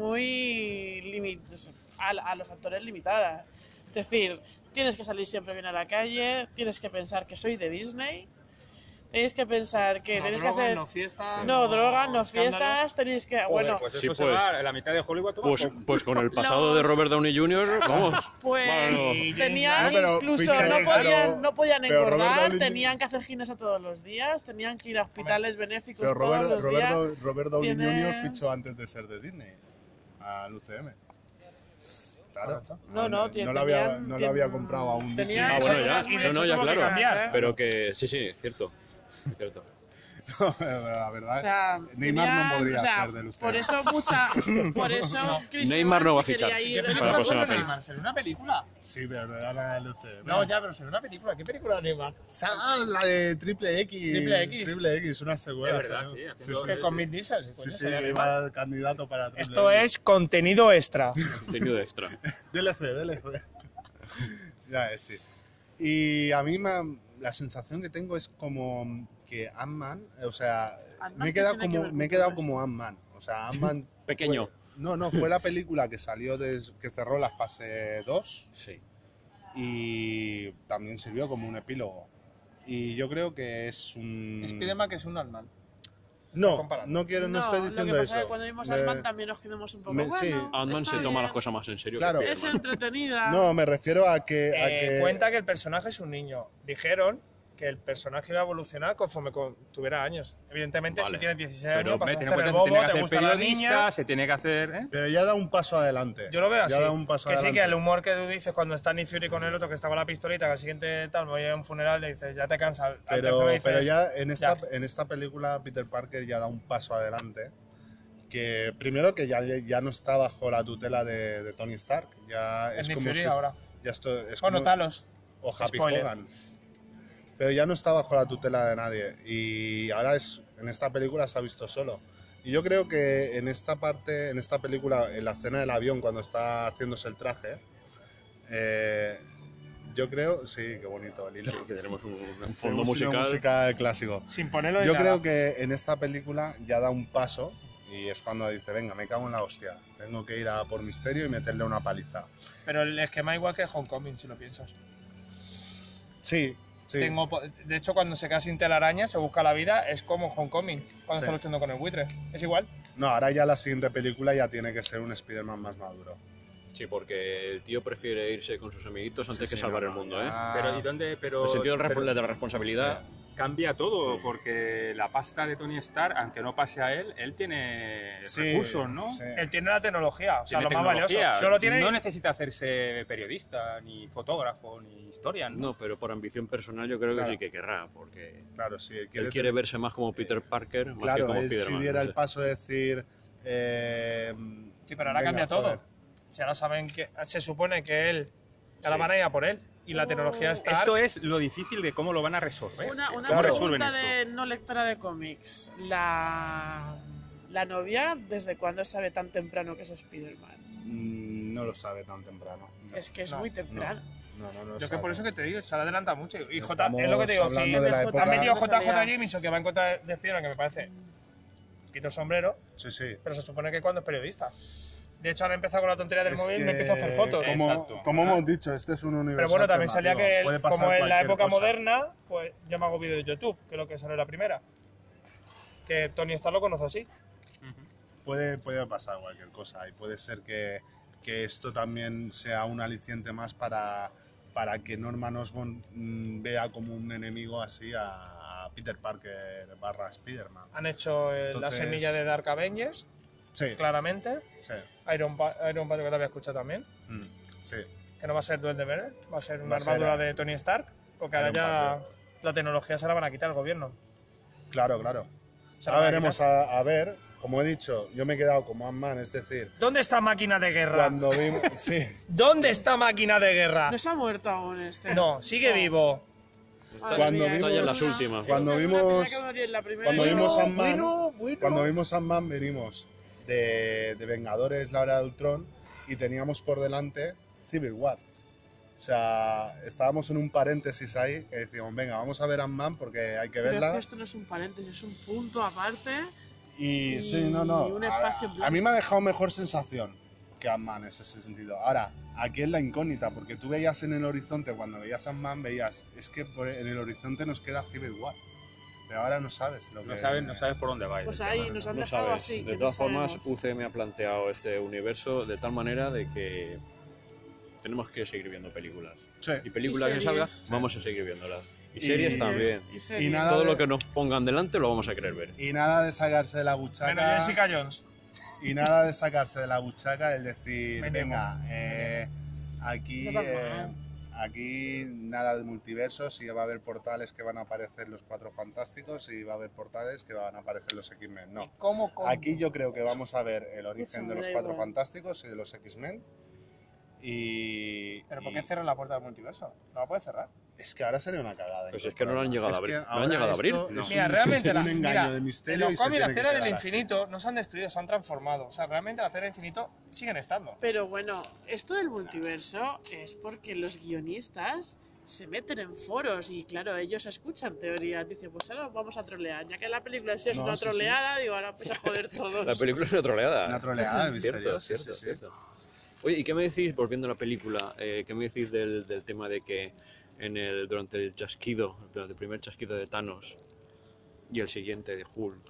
a los actores limitadas. Es decir, tienes que salir siempre bien a la calle, tienes que pensar que soy de Disney, tenéis que pensar que tenéis que hacer... No fiestas, No drogas, no escándalos. fiestas, tenéis que... Bueno, Pues Sí, eso se pues. va a la mitad de Hollywood. toma Pues, por- pues con el pasado de Los- Robert Downey Jr., vamos. pues Bueno, tenían No, pero incluso, fíjate, no podían pero Robert engordar, Downey- tenían que hacer gimnasia todos los días, tenían que ir a hospitales benéficos Pero todos los días. Robert Downey tiene- Jr. fichó antes de ser de Disney, al UCM. Claro. No, no lo había comprado aún Disney. tenían- Ah, bueno, ya. tenían- Y de No, hecho ya, tuvo que claro. cambiar. Pero que sí, cierto. Cierto. No, pero la verdad, O sea, Neymar tenían- no podría o sea, ser del UCM. por eso Chris Neymar no va a Evans se fichar. quería ir ¿Qué de Para la película próxima fue peli. Neymar? ¿Será una película? Sí, pero no era la del UCM. No, ya, pero será una película. ¿Qué película de Neymar? La de Triple X. Triple X. Una secuela. Es verdad, ¿sabes? sí, Sí, haciendo- sí, Que sí. con Vin Diesel, sí, Sí, coño, sí, sería iba Neymar. el candidato para Triple Esto X. es contenido extra. Contenido extra. DLC. Ya es, sí. Y a mí la sensación que tengo es como que Ant-Man, o sea, Ant-Man, me he ¿qué quedado tiene que ver como, con me he quedado todo como Ant-Man. O sea, Ant-Man... Pequeño. fue la película que salió, que cerró la fase 2 Sí. y también sirvió como un epílogo. Y yo creo que es un... Spiderman que es un Ant-Man. No, comparando. no estoy lo que diciendo pasa eso. es que cuando vimos Me- Ant-Man también nos quedamos un poco, sí. bueno, Ant-Man está se toma bien. las cosas más en serio. Claro. que Es Spider-Man. entretenida. No, me refiero a que... Cuenta que el personaje es un niño. Dijeron que el personaje iba a evolucionar conforme tuviera años. Evidentemente, Vale. si tienes 16 Pero años, vas a ten en hacer el cuenta, se tiene bobo, que te hacer gusta la periodista, niña. se tiene que hacer... ¿eh? Pero ya da un paso adelante. Yo lo veo así. Ya da un paso que sí, adelante. que el humor que tú dices cuando está Nick Fury con el otro, que estaba la pistolita, que al siguiente tal, me voy a un funeral, le dices, ya te cansa. Al tercero le dices, Pero ya ya. en esta película Peter Parker ya da un paso adelante. Que primero que ya no está bajo la tutela de Tony Stark. Ya Es es Nick como Fury si ahora. ya esto es Bueno, como, Talos. o Happy Spoiler. Hogan. pero ya no está bajo la tutela de nadie y ahora en esta película se ha visto solo. Y yo creo que en esta película, en la escena del avión cuando está haciéndose el traje, yo creo, sí, qué bonito el hilo. Que tenemos un fondo Tenemos una musical. música clásico. Sin ponerlo ni Yo nada. creo que en esta película ya da un paso y es cuando dice, venga, me cago en la hostia, tengo que ir a por Misterio y meterle una paliza. Pero el esquema igual que Homecoming, si lo piensas. Sí, sí. De hecho, cuando se queda sin telaraña, se busca la vida, es como Homecoming, cuando Sí. está luchando con el buitre. Es igual. No, ahora ya la siguiente película ya tiene que ser un Spider-Man más maduro. Sí, porque el tío prefiere irse con sus amiguitos antes Sí, que sí, salvar no, el mundo, ¿eh? ya- Pero ¿y dónde? Pero, El sentido de pero- de la responsabilidad. Cambia todo, porque la pasta de Tony Stark, aunque no pase a él tiene Sí, recursos, ¿no? sí. Él tiene la tecnología, o sea, Tiene lo más tecnología. valioso. Solo tiene... No necesita hacerse periodista, ni fotógrafo, ni historia, ¿no? No, pero por ambición personal yo creo que Claro. sí que querrá, porque Claro, sí. él quiere verse más como Peter Parker, más que Claro, como él si Spider-Man. diera no el sé. paso de decir... Sí, pero ahora venga, cambia todo. joder. Si ahora saben que... Se supone que él... Ahora van a ir a por él. Y la tecnología está... Esto es lo difícil de cómo lo van a resolver. Una ¿Cómo Claro. resuelven pregunta de esto? no lectora de cómics. La novia, ¿desde cuándo sabe tan temprano que es Spider-Man? No lo sabe tan temprano. No, Es que es No, muy temprano. no lo Yo que sabe. por eso que te digo, se le adelanta mucho. Y J, Estamos es lo que te digo, hablando si de la han época... han metido No JJ salía. Jameson que va en contra de Spider-Man, que me parece... Quito el sombrero, Sí, sí. pero se supone que cuando es periodista. De hecho, ahora he empezado con la tontería del Es móvil, que, me empiezo a hacer fotos. Exacto. Como hemos dicho, este es un universo Pero bueno, también salía alternativo. que, Puede pasar como en la cualquier época cosa. moderna, pues yo me hago vídeos de YouTube, que es lo que sale la primera. Que Tony Stark lo conoce así. Puede pasar cualquier cosa y puede ser que esto también sea un aliciente más para que Norman Osborn vea como un enemigo así a Peter Parker / Spider-Man. Han hecho la Entonces- semilla de Dark Avengers, Sí, claramente. sí, Iron Patriot, que lo había escuchado también. sí. Que no va a ser Duende Verde, va a ser una Va a ser, armadura de Tony Stark. Porque ahora Iron ya Patriot. la tecnología se la van a quitar al gobierno. Claro, claro. Se la Ahora van a veremos quitar. a ver, como he dicho, yo me he quedado como Ant-Man, es decir, ¿Dónde está Máquina de Guerra? cuando vimos... Sí, ¿Dónde está Máquina de Guerra? No se ha muerto aún este. No, sigue vivo. Está, Cuando está ya en vimos- las últimas. cuando Esta es vimos- una que morir en la primera cuando y vimos luego- Ant-Man, cuando vimos Ant-Man venimos de Vengadores, la Era de Ultron, y teníamos por delante Civil War. O sea, estábamos en un paréntesis ahí que decíamos, venga, vamos a ver Ant-Man porque hay que Pero es verla. que esto no es un paréntesis, es un punto aparte. Y sí, y no. un espacio en A blanco. mí me ha dejado mejor sensación que Ant-Man en ese sentido. Ahora, aquí es la incógnita, porque tú veías en el horizonte, cuando veías Ant-Man, veías, es que en el horizonte nos queda Civil War. Pero ahora no sabes lo que... No sabes por dónde va. a ir Pues el ahí tema, nos ¿no? han No dejado sabes. así. De que todas no formas, sabemos. UCM ha planteado este universo de tal manera de que tenemos que seguir viendo películas. Sí. Y películas Y que salgan, series. vamos a seguir viéndolas. Y Y series series. también. Y series. Y nada Todo de- lo que nos pongan delante lo vamos a querer ver. Y nada de sacarse de la buchaca... Menos Jessica Jones. Y nada de sacarse de la buchaca el decir, Me venga, aquí, No pasa nada. aquí nada de multiversos y va a haber portales que van a aparecer los Cuatro Fantásticos y va a haber portales que van a aparecer los X-Men. No. ¿Cómo? Aquí yo creo que vamos a ver el origen Eso de me los da Cuatro igual. Fantásticos y de los X-Men. Y, ¿Pero por y qué cierran la puerta del multiverso? No la puede cerrar. es que ahora sería una cagada. Pues es que no lo han llegado a Es abrir. que No han ahora llegado a abrir. esto No. es Mira, un- realmente es un engaño mira, de en misterio los y se cómics las tiene que piedras del quedar así. infinito no se han destruido, se han transformado. O sea, realmente las piedras del infinito siguen estando. Pero bueno, esto del multiverso es porque los guionistas se meten en foros y claro, ellos escuchan teorías. Dicen, pues ahora vamos a trolear. Ya que la película sí es No, una sí, troleada, digo, ahora pues a joder todos. La película es una troleada. Una troleada de Cierto, misterio. cierto, sí. cierto. Oye, ¿y qué me decís, volviendo a la película, qué me decís del tema de que durante el chasquido, durante el primer chasquido de Thanos y el siguiente de Hulk,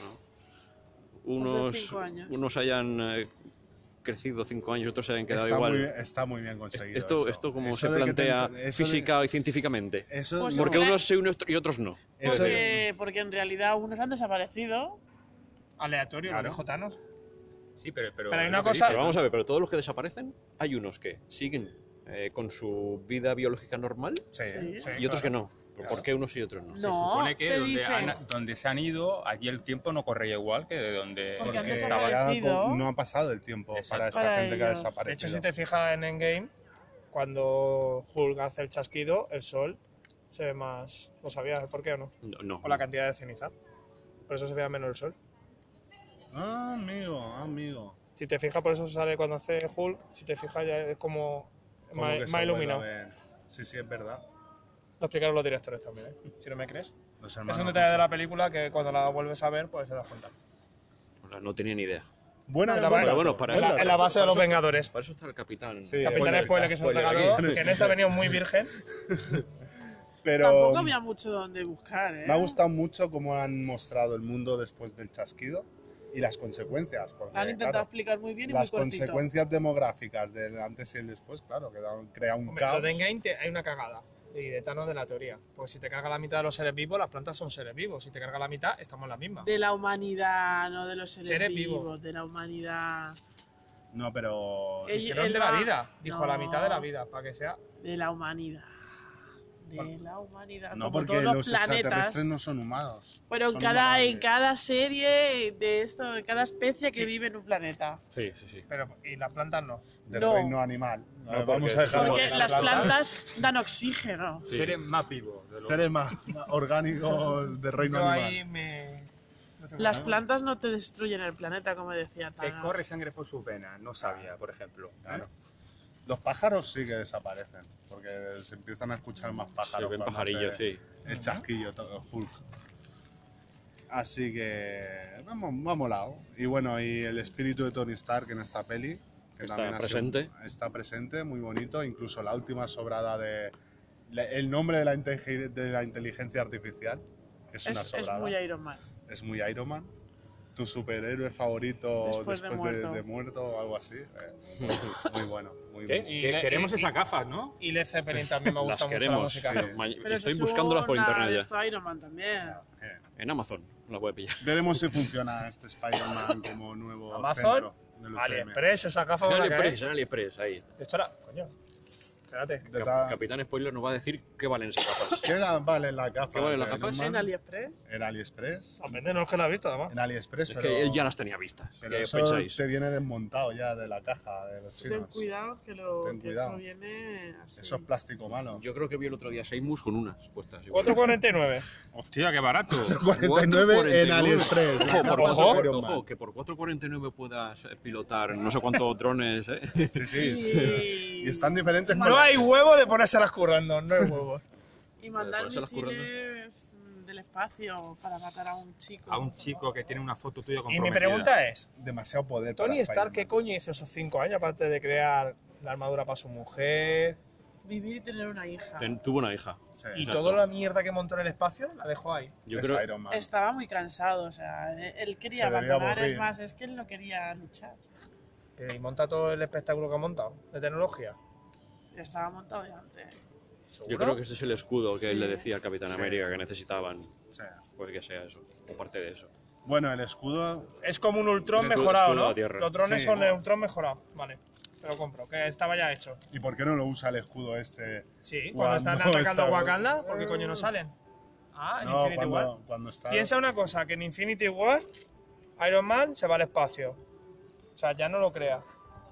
¿no? Hace 5 años. unos hayan crecido 5 años, otros se hayan quedado igual. Está muy bien conseguido. Esto como Eso se de que plantea eso de- física y científicamente. Eso, Pues Porque hombre. unos sí y otros no. eso- Porque en realidad unos han desaparecido. Aleatorio, Claro. lo dijo Thanos. Sí, pero Pero hay es una lo que cosa- dice, Pero ¿no? vamos a ver, pero todos los que desaparecen, hay unos que siguen con su vida biológica normal Sí, Sí. sí, y otros que claro. no. ¿Pero ¿Por qué unos y otros no? Se No, supone que te donde, dicen- donde se han ido, allí el tiempo no corría igual que de donde Porque han Porque estaba. ya desaparecido. no ha pasado el tiempo Exacto. para esta Para gente que ha ellos. De desaparecido. hecho, si te fijas en Endgame, cuando Hulk hace el chasquido, el sol se ve más... ¿Lo sabías por qué o no? No. Por la cantidad de ceniza. Por eso se ve menos el sol. Ah, amigo. Si te fijas, por eso sale cuando hace Hulk, si te fijas ya es como Como más que se iluminado. vuelve a ver. Sí, es verdad. Lo explicaron los directores también, si no me crees. Los Es hermanos un detalle de Russo. la película que cuando la vuelves a ver, pues te das cuenta. No tenía ni idea. Buena, En la, buen dato, bueno, para buen eso- dato. en la base de los Vengadores. Para eso está el capitán. Sí, Capitán Spoiler, que es un spoiler regador, aquí. que en esta ha venido muy virgen. Pero Tampoco había mucho donde buscar, ¿eh? me ha gustado mucho cómo han mostrado el mundo después del chasquido y las consecuencias. Porque, Han intentado claro, explicar muy bien y las muy cortito. consecuencias demográficas del antes y el después, claro, crea un Hombre, caos. lo de Endgame hay una cagada. Y de Thanos de la teoría. Porque si te carga la mitad de los seres vivos, las plantas son seres vivos. Si te carga la mitad, estamos en la misma. De la humanidad, no de los seres, Seres vivos, vivos. de la humanidad. No, pero Dijeron Él de la va- vida. Dijo no. la mitad de la vida, para que sea. De la humanidad. De la humanidad. no, como porque todos los los planetas. extraterrestres no son humanos. Pero en son cada humanoides. serie de esto, de cada especie que Sí. vive en un planeta. Sí. Pero, y las plantas no. Del No. reino animal. porque Vamos a dejar Porque Las las plantas- plantas dan oxígeno. Sí. Seres más vivos. de lo- seres más orgánicos del reino Yo animal. ahí me... no tengo Las nada. plantas no te destruyen el planeta, como decía Que Thanos. corre sangre por sus venas, no sabía, por ejemplo. Claro. Los pájaros sí que desaparecen, porque se empiezan a escuchar más pájaros. Se ven cuando pajarillos, hace sí. El chasquillo, todo Hulk. Así que me ha molado. Y bueno, y el espíritu de Tony Stark en esta peli, que Está también ha sido- presente. está presente, muy bonito. Incluso la última sobrada de el nombre de la inteligencia artificial, que es una Es sobrada. muy Iron Man. Es muy Iron Man. Tu superhéroe favorito Después de muerto. de muerto o algo así. Muy bueno, muy ¿Qué? bueno. Y Que le- queremos y- esas gafas, ¿no? Y Led Zeppelin también me Las gusta mucho la queremos. música. sí. Pero Estoy eso buscándolas por es una internet de ya. esto Iron Man también. En Amazon las voy a pillar. Veremos si funciona este Spider-Man como nuevo Amazon, centro del UCM. AliExpress, esa gafa En van a caer. AliExpress, en AliExpress, ahí. De hecho, ahora, coño, espérate. De ta- Capitán Spoiler nos va a decir qué valen esas gafas. ¿Qué valen las gafas? ¿Qué valen las de gafas? Iron Man? En AliExpress. En AliExpress. Aprende, no es que lo has visto, además. En AliExpress, Es pero, que él ya las tenía vistas. pero ¿Qué eso pensáis? te viene desmontado ya de la caja de los Ten chinos. cuidado que, Ten que cuidado. eso viene así. Eso es plástico malo. Yo creo que vi el otro día Seimus con unas puestas. igual. 4,49. Hostia, qué barato. 49 en AliExpress. Ojo, La por gafa ojo, de Iron Man. Ojo, que por 4,49 puedas pilotar no sé cuántos drones, ¿eh? Sí, sí. Y, Y están diferentes No hay colores. huevo de ponérselas currando, no hay huevo. y mandar Por eso las curran, ¿no? misiles del espacio para matar a un chico. A un chico que tiene una foto tuya Y comprometida. mi pregunta es, Demasiado poder. Tony para Stark, ¿qué Spider-Man. coño hizo esos 5 años aparte de crear la armadura para su mujer? Vivir y tener una hija. Tuvo una hija. Sí, Y Exacto. toda la mierda que montó en el espacio la dejó ahí. Yo es creo, Iron Man. Estaba muy cansado, o sea, él quería Se debía abandonar, aburrir. es más, es que él no quería luchar. Y monta todo el espectáculo que ha montado de tecnología. Ya estaba montado de antes. yo creo que ese es el escudo que él le Sí. decía al Capitán Sí. América que necesitaban. Sí. Puede que sea eso, o parte de eso. Bueno, el escudo. Es como un Ultron Escudo- mejorado, escudo a ¿no? la tierra. Los drones Sí. son el Ultron mejorado. Vale, te lo compro, que estaba ya hecho. ¿Y por qué no lo usa el escudo este? Sí, cuando Cuando están atacando a está- Wakanda, ¿por qué coño no salen? Ah, en No, Infinity War. cuando está. Piensa una cosa, que en Infinity War Iron Man se va al espacio. O sea, ya no lo crea.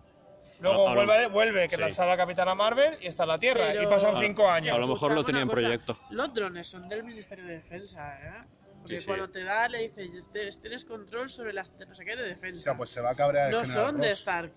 Luego Ahora- vuelve que sí. la sale la Capitana Marvel y está en la Tierra. Pero- Y pasan A- 5 años. a lo mejor lo Escuchadme tenía en una cosa, proyecto. Los drones son del Ministerio de Defensa, ¿eh? Porque Sí, sí. cuando te da, le dice, tienes control sobre las de no sé qué de O defensa. sea, pues se va a cabrear el no general son de Ross Stark.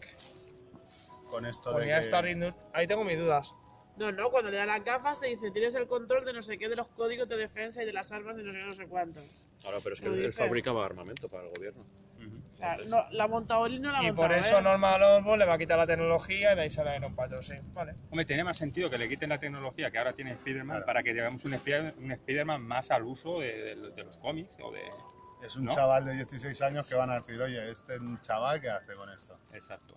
con esto de Podría que... estar ahí tengo mis dudas. No, cuando le da las gafas te dice, tienes el control de no sé qué, de los códigos de defensa y de las armas de no sé qué, no sé cuántos. Claro, pero es que Lo él dice. fabricaba armamento para el gobierno. O sea, no, la ha montado él y no la ha Y montado por eso él. Norman Osborn le va a quitar la tecnología y de ahí sale Iron Patrol, sí. Vale. Hombre, tiene más sentido que le quiten la tecnología que ahora tiene Spider-Man Claro. para que llevemos un Spider-Man más al uso de los cómics o de... Es un ¿no? chaval de 16 años que van a decir, oye, este es un chaval, ¿qué hace con esto? Exacto.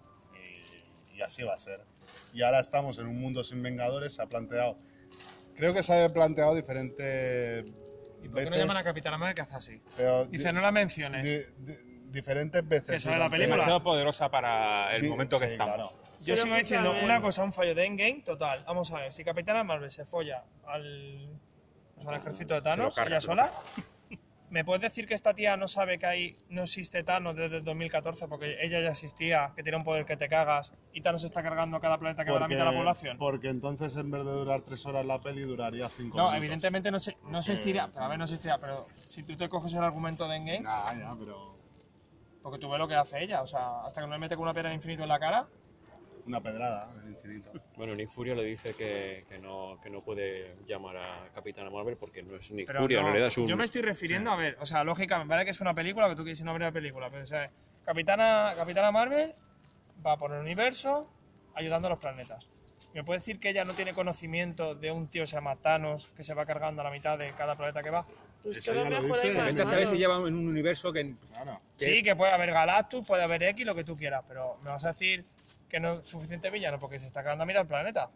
Y así va a ser. Y ahora estamos en un mundo sin Vengadores, se ha planteado... Creo que se ha planteado diferente... ¿Y por qué no llaman a Capitana Marvel que hace así? Pero Dice, no la menciones. diferentes veces. Que sale la durante- película. Demasiado poderosa para el Di- momento que sí, estamos. claro. Yo Pero sigo diciendo escúchame. una cosa, un fallo de Endgame total. Vamos a ver, si Capitana Marvel se folla al ejército de Thanos, Se lo carga, ella se lo sola, ¿Me puedes decir que esta tía no sabe que no existe Thanos desde el 2014? Porque ella ya existía, que tiene un poder que te cagas, y Thanos está cargando cada planeta que va a la mitad de la población. Porque entonces en vez de durar 3 horas la peli, duraría 5 No, minutos. evidentemente no se estira, pero a ver, no se estira, pero si tú te coges el argumento de Endgame, Ya, pero porque tú ves lo que hace ella, o sea, hasta que no le mete con una piedra del infinito en la cara, una pedrada del infinito. Bueno, Nick Fury le dice que no puede llamar a Capitana Marvel porque no es Nick pero Fury, no, en realidad es un... yo me estoy refiriendo, a ver, o sea, lógicamente, vale que es una película, que tú quieres nombrar película, pero o sea, Capitana Marvel va por el universo ayudando a los planetas. ¿Me puede decir que ella no tiene conocimiento de un tío que se llama Thanos, que se va cargando a la mitad de cada planeta que va? Pues Eso que a lo ya lo mejor dice. hay más Vete a saber malos. si lleva en un universo que... Claro. Sí, que puede haber Galactus, puede haber X, lo que tú quieras, pero me vas a decir que no es suficiente villano porque se está cargando a mitad del planeta.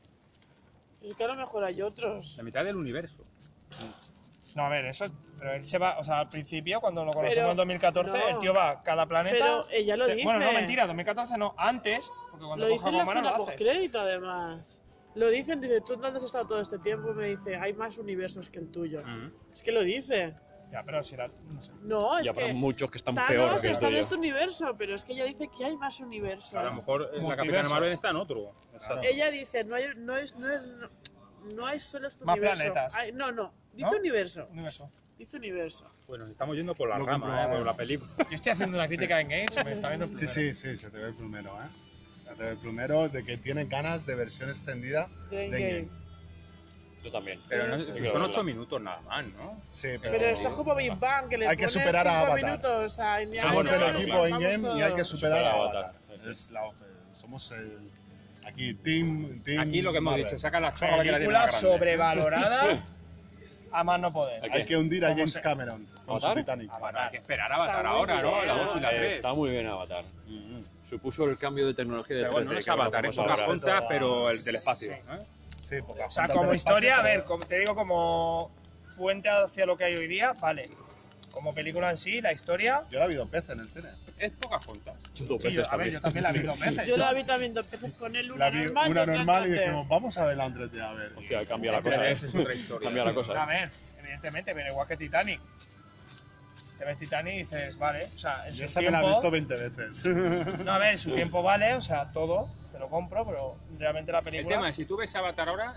Es que a lo mejor hay otros. La mitad del universo. No, a ver, eso es... Pero él se va, o sea, al principio, cuando lo conocemos Pero, en 2014, no. el tío va a cada planeta... Pero ella lo dice. Bueno, no, mentira, 2014 no, antes, porque cuando Lo dice coja en la Bomano escena lo hace. postcrédito, además. Lo dicen, dice, ¿tú dónde has estado todo este tiempo? Me dice, hay más universos que el tuyo. Es que lo dice. Ya, pero si era... No sé. No, es Ya habrá que muchos que están peor Thanos que el está en tuyo. este universo, pero es que ella dice que hay más universos. A lo mejor la Multiverso. Capitana Marvel está en otro. Claro. Ella dice, no hay solo este Más universo. planetas. No, dice ¿No? universo. Universo. Dice universo. Bueno, estamos yendo por la Lo rama, por comprobaremos. la película. Yo estoy haciendo una crítica en Game, se me está viendo el Sí, primero. sí, se te ve el plumero, ¿eh? Se te ve el plumero de que tiene ganas de versión extendida De de Endgame. Endgame. Yo también. Pero no, Sí, son 8 minutos nada más, ¿no? Sí, Pero esto es como Big Bang, que le Hay que pones superar a 5 Avatar. minutos a Indiana Somos del Jones, equipo vamos Endgame y hay que todos. superar a Avatar. Avatar. Somos el... Aquí, team Aquí lo que hemos Marvel. dicho, saca la chorra que la tiene Película más grande. sobrevalorada a más no poder. Aquí. Hay que hundir a ¿Cómo James se- Cameron con su ¿Avatar? Titanic. Hay que esperar a Avatar Está ahora, muy ¿no? bien. La 2 y la 3. Está muy bien Avatar. Supuso el cambio de tecnología de Pero 3D. bueno, no es que Avatar, es conocemos ahora. Pocahontas, pero el del espacio. Sí. ¿eh? Sí, porque O sea, como historia, a ver, como te digo, como puente hacia lo que hay hoy día, vale. Como película en sí, la historia... Yo la vi 2 veces en el cine. Es Pocahontas. Yo dos Sí, veces a ver, yo también la vi 2 veces. Yo la vi también 2 veces con él, La una vi normal una y otra normal y 3D. dijimos, vamos a ver la 3D, a ver. Hostia, cambia la Pero cosa. esa es otra historia. Cambia la cosa. A ver, evidentemente, pero igual que Titanic. Te ves Titanic y dices, vale, o sea, en Yo su esa me la he tiempo... visto 20 veces. No, a ver, en su tiempo vale, o sea, todo, te lo compro, pero realmente la El película... tema es, si tú ves Avatar ahora,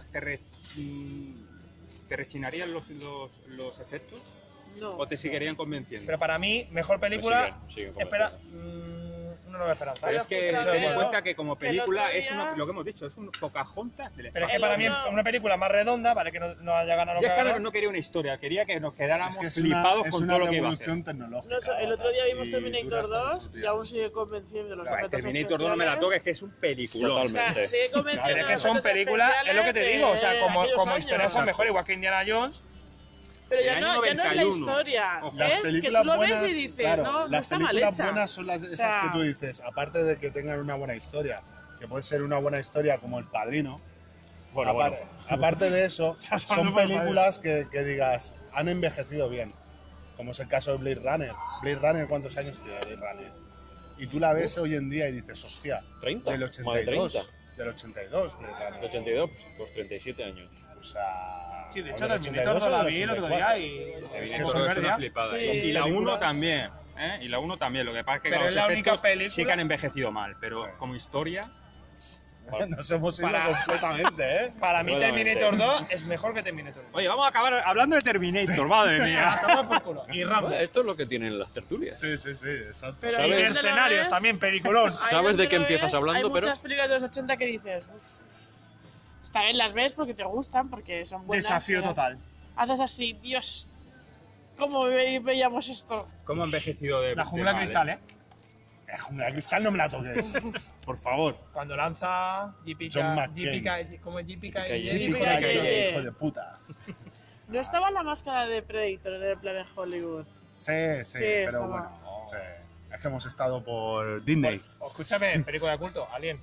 ¿te rechinarían los efectos? No. ¿O te seguirían convenciendo? Pero para mí, mejor película... Siguen espera, una nueva esperanza. Pero es que escucha, ten en pero cuenta que como que el película otro es día- lo que hemos dicho, es un Pocahontas del Pero es espacio. que para mí otro- una película más redonda, vale, que no haya ganado lo Yo que es que ha ganado. no quería una historia, quería que nos quedáramos Es que es flipados es con una todo lo que iba a hacer. revolución tecnológica. No, el otro día vimos y Terminator dura hasta 2 los y aún días. sigue convenciendo los Claro, efectos Terminator 2 no me la especiales. toques, que es un peliculón. O sea, Totalmente. sigue convenciendo Pero es que los son efectos películas, es lo que te digo, o sea, especiales de como aquellos historia son años. mejor, igual que Indiana Jones. Pero El ya año no es la 91. historia, Ojo. Las es que películas tú lo buenas, ves y dices, claro, no las está mal películas hecha. buenas son esas sea- que tú dices, aparte de que tengan una buena historia, que puede ser una buena historia como El Padrino. Bueno, Aparte de eso, hablando son por El películas que digas, han envejecido bien. Como es el caso de Blade Runner. Blade Runner, ¿cuántos años tiene Blade Runner? Y tú la ves hoy en día y dices, hostia, 30. del Más de 82. 30. Del 82, Blade Runner. El 82, pues 37 años. O sea... Sí, de o hecho, del Terminator 82 no o la del vi el otro 84. día y... Es Sí, que porque son es una ya. flipada. Sí. Y la 1 películas- también. Y la 1 también. Lo que pasa es que Pero con es los la única efectos película- sí que han envejecido mal. Pero Sí. como historia, Nos hemos ido Para- completamente, ¿eh? Para mí Bueno, Terminator 2 es mejor que Terminator 1. oye, vamos a acabar hablando de Terminator, madre mía. Toma por culo. Y Rambo. Bueno, esto es lo que tienen las tertulias. Sí, exacto. Pero ¿Sabes? ahí Y donde lo Mercenarios ves, también, peliculón. ahí ¿Sabes donde de qué lo empiezas ves, hablando, Hay pero? muchas películas de los 80 que dices, "Uf, está bien, las ves porque te gustan, porque son buenas. Desafío pero total. Haces así, Dios, ¿cómo veíamos esto? ¿Cómo ha envejecido de La jungla de mal, cristal, ¿eh? La cristal no me la toques. Por favor. Cuando lanza John Jeepica... McCain. ¿Cómo es Jeepica? Yippee-ki-yay. Hijo de puta. ¿No estaba la máscara de Predator en el plan de Hollywood? Sí, Sí, pero estaba. bueno. Sí. Es que hemos estado por Disney. Escúchame, película de culto, Alien.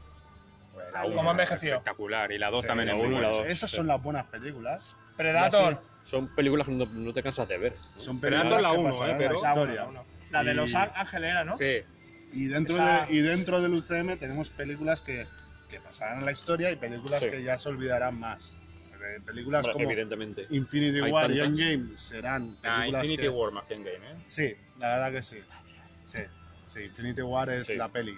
La uno ¿Cómo ha envejecido? Espectacular. Y la 2 Sí, también la es uno muy y la buena. dos. Esas sí. son las buenas películas. Predator. Son películas que no te cansas de ver. Son Predator películas la que uno, pasarán pero- la La historia. uno. La de Y- Los Ángeles era, ¿no? Sí. Y dentro, Esa- dentro del UCM tenemos películas que pasarán a la historia y películas Sí. que ya se olvidarán más. películas Hombre, como evidentemente. Infinity Hay War y tantas. Endgame serán películas Infinity que... War más que Endgame, ¿eh? Sí, la verdad que sí. Sí, Infinity War es Sí. la peli.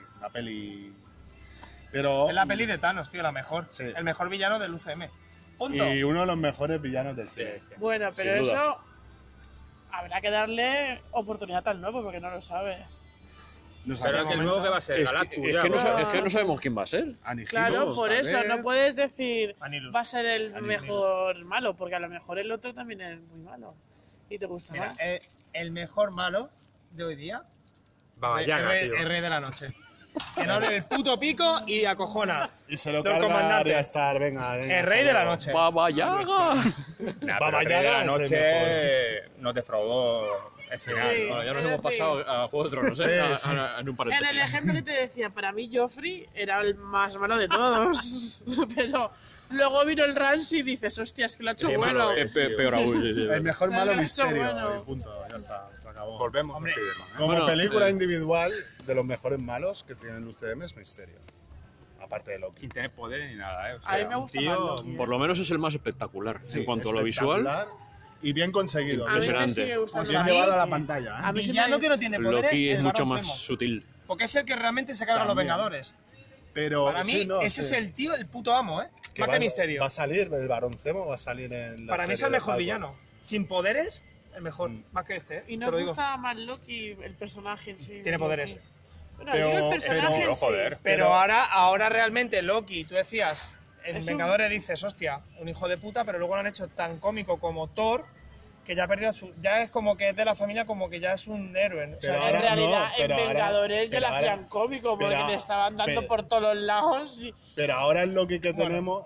Pero... Es la peli de Thanos, tío, la mejor. Sí. El mejor villano del UCM. Punto. Y uno de los mejores villanos del Sí, cine. sí. Bueno, pero Sin duda. eso habrá que darle oportunidad al nuevo porque no lo sabes. No Pero sabía es que el momento. nuevo que va a ser Es Galactus. que, es ya, que no, ¿no? es que no sabemos quién va a ser. Anihilos, Claro, por tal eso vez. no puedes decir Anilus. va a ser el Anilus. mejor malo, porque a lo mejor el otro también es muy malo y te gusta Mira, más. el mejor malo de hoy día Baba el Yaga, rey, tío. el rey de la noche. Que no hable del puto pico y acojona. Y se lo Los carga comandantes. a estar, venga. El rey de la noche. Baba Yaga. Nah, Baba pero el Rey de Yaga la es el noche nos defraudó el final, Sí. ¿no? Bueno, ya nos Es hemos decir- pasado a Juego de Tronos, Sí, ¿eh? sí. En un En paréntesis. el ejemplo que te decía, para mí Joffrey era el más malo de todos, pero luego vino el Ramsay y dices, hostia, es que lo ha hecho Qué bueno. malo Es peor aún, sí, sí. El mejor malo Eso, misterio. bueno. Y punto, ya está, se acabó. Volvemos Hombre, a Spiderman, ¿eh? Como Bueno, película individual, de los mejores malos que tiene el UCM es Misterio. Aparte de Loki. Sin tener poderes ni nada, ¿eh? O A mí sea, me un gusta tío- más Loki. Por lo menos es el más espectacular. Sí, en cuanto a lo visual, espectacular y bien conseguido. A mí me Impresionante. sigue gustando Pues Bien a más mí- llevado a la Loki. pantalla. A ¿eh? mí sí Villano me- que no tiene poderes. Loki es el mucho Barón más Zemo. sutil. Porque es el que realmente se carga a los También. Vengadores. Pero Para mí, sí, no, ese sí. es el tío, el puto amo, ¿eh? Más va, que Misterio. Va a salir, el Barón Zemo va a salir en la Para mí es serie el de mejor Falcon. villano. Sin poderes, el mejor. Mm. Más que este, ¿eh? Y Te no lo me digo. gusta más Loki, el personaje en sí. Tiene poderes. Bueno, Pero- digo el personaje pero, en sí. joder. Pero ahora realmente Loki, tú decías, en Es un- Vengadores dices, hostia, un hijo de puta, pero luego lo han hecho tan cómico como Thor, que ya ha perdido su... Ya es como que es de la familia, como que ya es un héroe. O sea, Pero En ahora realidad, no, pero en ahora- Vengadores ya pero lo ahora- hacían cómico porque pero- le estaban dando pero- por todos los lados. Y... Pero ahora el Loki que Bueno. tenemos,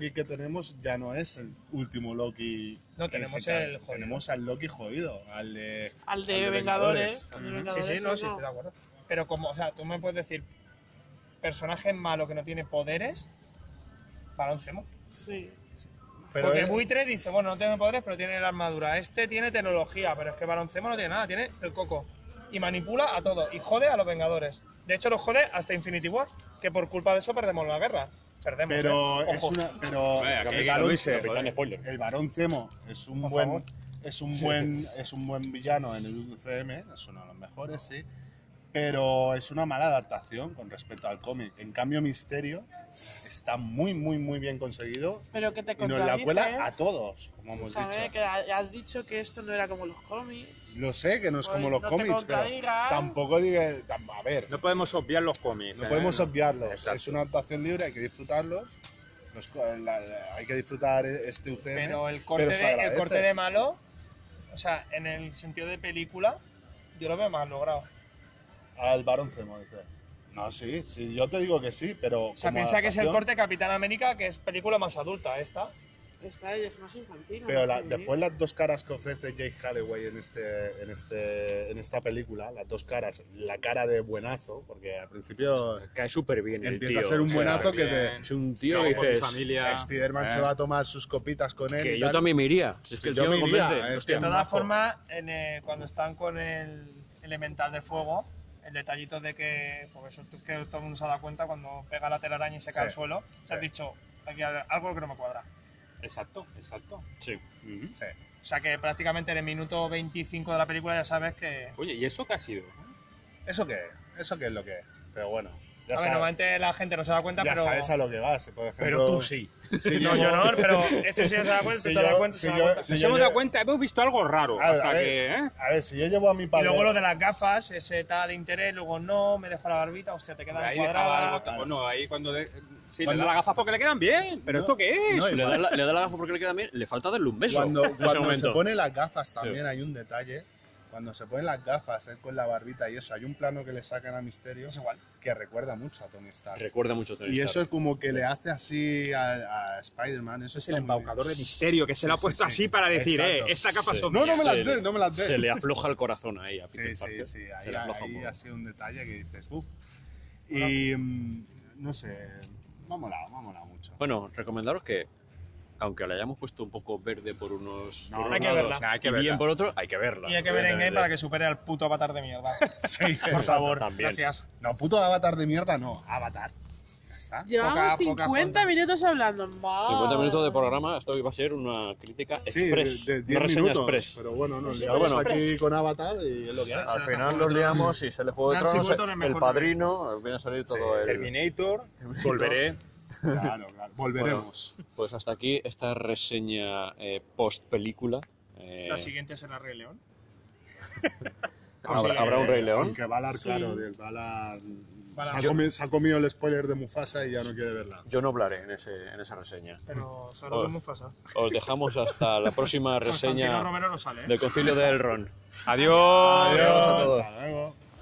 ya no es el último Loki. No, que tenemos se cae. el jodido. Tenemos al Loki jodido, al de Al de Vengadores. al de sí, Vengadores, sí, no, sí, no. estoy de acuerdo. Pero como, o sea, tú me puedes decir, personaje malo que no tiene poderes, Barón Zemo. Sí. Pero Porque es- Buitre dice, bueno, no tiene poderes, pero tiene la armadura. Este tiene tecnología, pero es que Barón Zemo no tiene nada, tiene el coco. Y manipula a todo, y jode a los Vengadores. De hecho, los jode hasta Infinity War, que por culpa de eso perdemos la guerra. Perdemos, pero ¿eh? es Ojo. una, pero Venga, el que Barón- lo dice, Capitán joder. Spoiler. el Barón Zemo es un Por buen favor. es un buen villano en el UCM, es uno de los mejores, sí. Pero es una mala adaptación con respecto al cómic. En cambio, Misterio está muy bien conseguido Pero que te y nos la cuela a contradices. todos, como hemos ¿Sabes? dicho. Que has dicho que esto no era como los cómics. Lo sé que no es Pues como los no te cómics, pero contradigas. tampoco diga, a ver, No podemos obviar los cómics. no podemos obviarlos. Exacto. Es una adaptación libre, hay que disfrutarlos. Hay que disfrutar este UCM. Pero el corte, pero se el agradece. corte de malo, o sea, en el sentido de película, yo lo veo más logrado. Al Barón Zemo, dices. No, sí, yo te digo que sí, pero. O sea, como piensa que es el adaptación, corte Capitán América, que es película más adulta esta. Esta es más infantil. Pero más juvenil. después las dos caras que ofrece Jake Holloway en esta película, las dos caras, la cara de buenazo, porque al principio Cae súper bien el empieza tío. a ser un o sea, buenazo que bien. Es un tío que Cago con mi dices... familia. Spider-Man se va a tomar sus copitas con él. Que y yo tal. también me iría. Si es que el Yo tío me me iría, convence. es Hostia. De que- todas majo. formas, cuando están con el elemental de fuego, el detallito de que, porque eso que todo el mundo se ha dado cuenta, cuando pega la telaraña y se cae al Sí, suelo, se ha sí. dicho, aquí hay algo que no me cuadra. Exacto. Sí. Sí. O sea que prácticamente en el minuto 25 de la película ya sabes que... Oye, ¿y eso qué ha sido? ¿Eso qué? ¿Eso qué es lo que es? Pero bueno, ya, A ver, sabes, normalmente la gente no se da cuenta, ya pero... sabes a lo que vas. Por ejemplo, Pero tú sí. si No, yo no, pero este sí ya se da cuenta, si se da yo- cuenta, si se da yo- cuenta. si Nos yo hemos lle- dado cuenta, hemos visto algo raro. A ver, hasta a ver, que. A ver, si yo llevo a mi Y padre. luego lo de las gafas, ese tal interés, luego no, me dejo la barbita, hostia, te quedan Ahí dejaba cuadradas. algo. Bueno, ahí cuando. Sí, Cuando- le da las gafas porque le quedan bien. ¿Pero No, esto qué es? no, Le da la gafa porque le queda bien. Le falta darle un beso. Cuando, en ese cuando momento. se pone las gafas también hay un detalle. Cuando se ponen las gafas, él con la barbita y eso, hay un plano que le sacan a Misterio Es igual. que recuerda mucho a Tony Stark. Recuerda mucho a Tony Y Stark. eso es como que le hace así a Spider-Man. Eso Es el está muy embaucador de bien. misterio que se le ha Sí, puesto sí, sí. así para decir, Exacto. esta capa son No, no me las Se dé, le- no me las dé. Se le afloja el corazón ahí a Peter Sí, Parker. sí, sí. Se Ahí, le afloja un ahí poco. ha sido un detalle que dices, ¡buf! Y no sé, me ha molado mucho. Bueno, recomendaros que, aunque la hayamos puesto un poco verde por unos, No, por unos hay que lados verla. Nah, hay que y bien verla. por otro, hay que verla. Y hay que ver en game para que supere al puto avatar de mierda. Sí, Por favor, también. gracias. No, puto Avatar de mierda, no. Avatar. está. Llevamos poca 50 minutos hablando. 50 minutos de programa, esto iba a ser una crítica Sí, express, de una 10 reseña minutos, express. pero bueno, nos Sí, liamos bueno. aquí con Avatar y es lo que hay. Al final nos liamos y se le Juego de Nancy Tronos, Button es el mejor Padrino, viene a salir todo el... Terminator, volveré. Claro, volveremos. Pues hasta aquí esta reseña post película. La siguiente será Rey León. ¿Habrá un Rey León? Aunque Valar, Sí. claro, del Valar... Valar. Se ha comido el spoiler de Mufasa y ya no quiere verla. Yo no hablaré en esa reseña. Pero sabrá que Mufasa. Os dejamos hasta la próxima Constantino reseña Romero no sale, ¿eh? del Concilio de Elrond. Adiós. Adiós a todos. Hasta luego.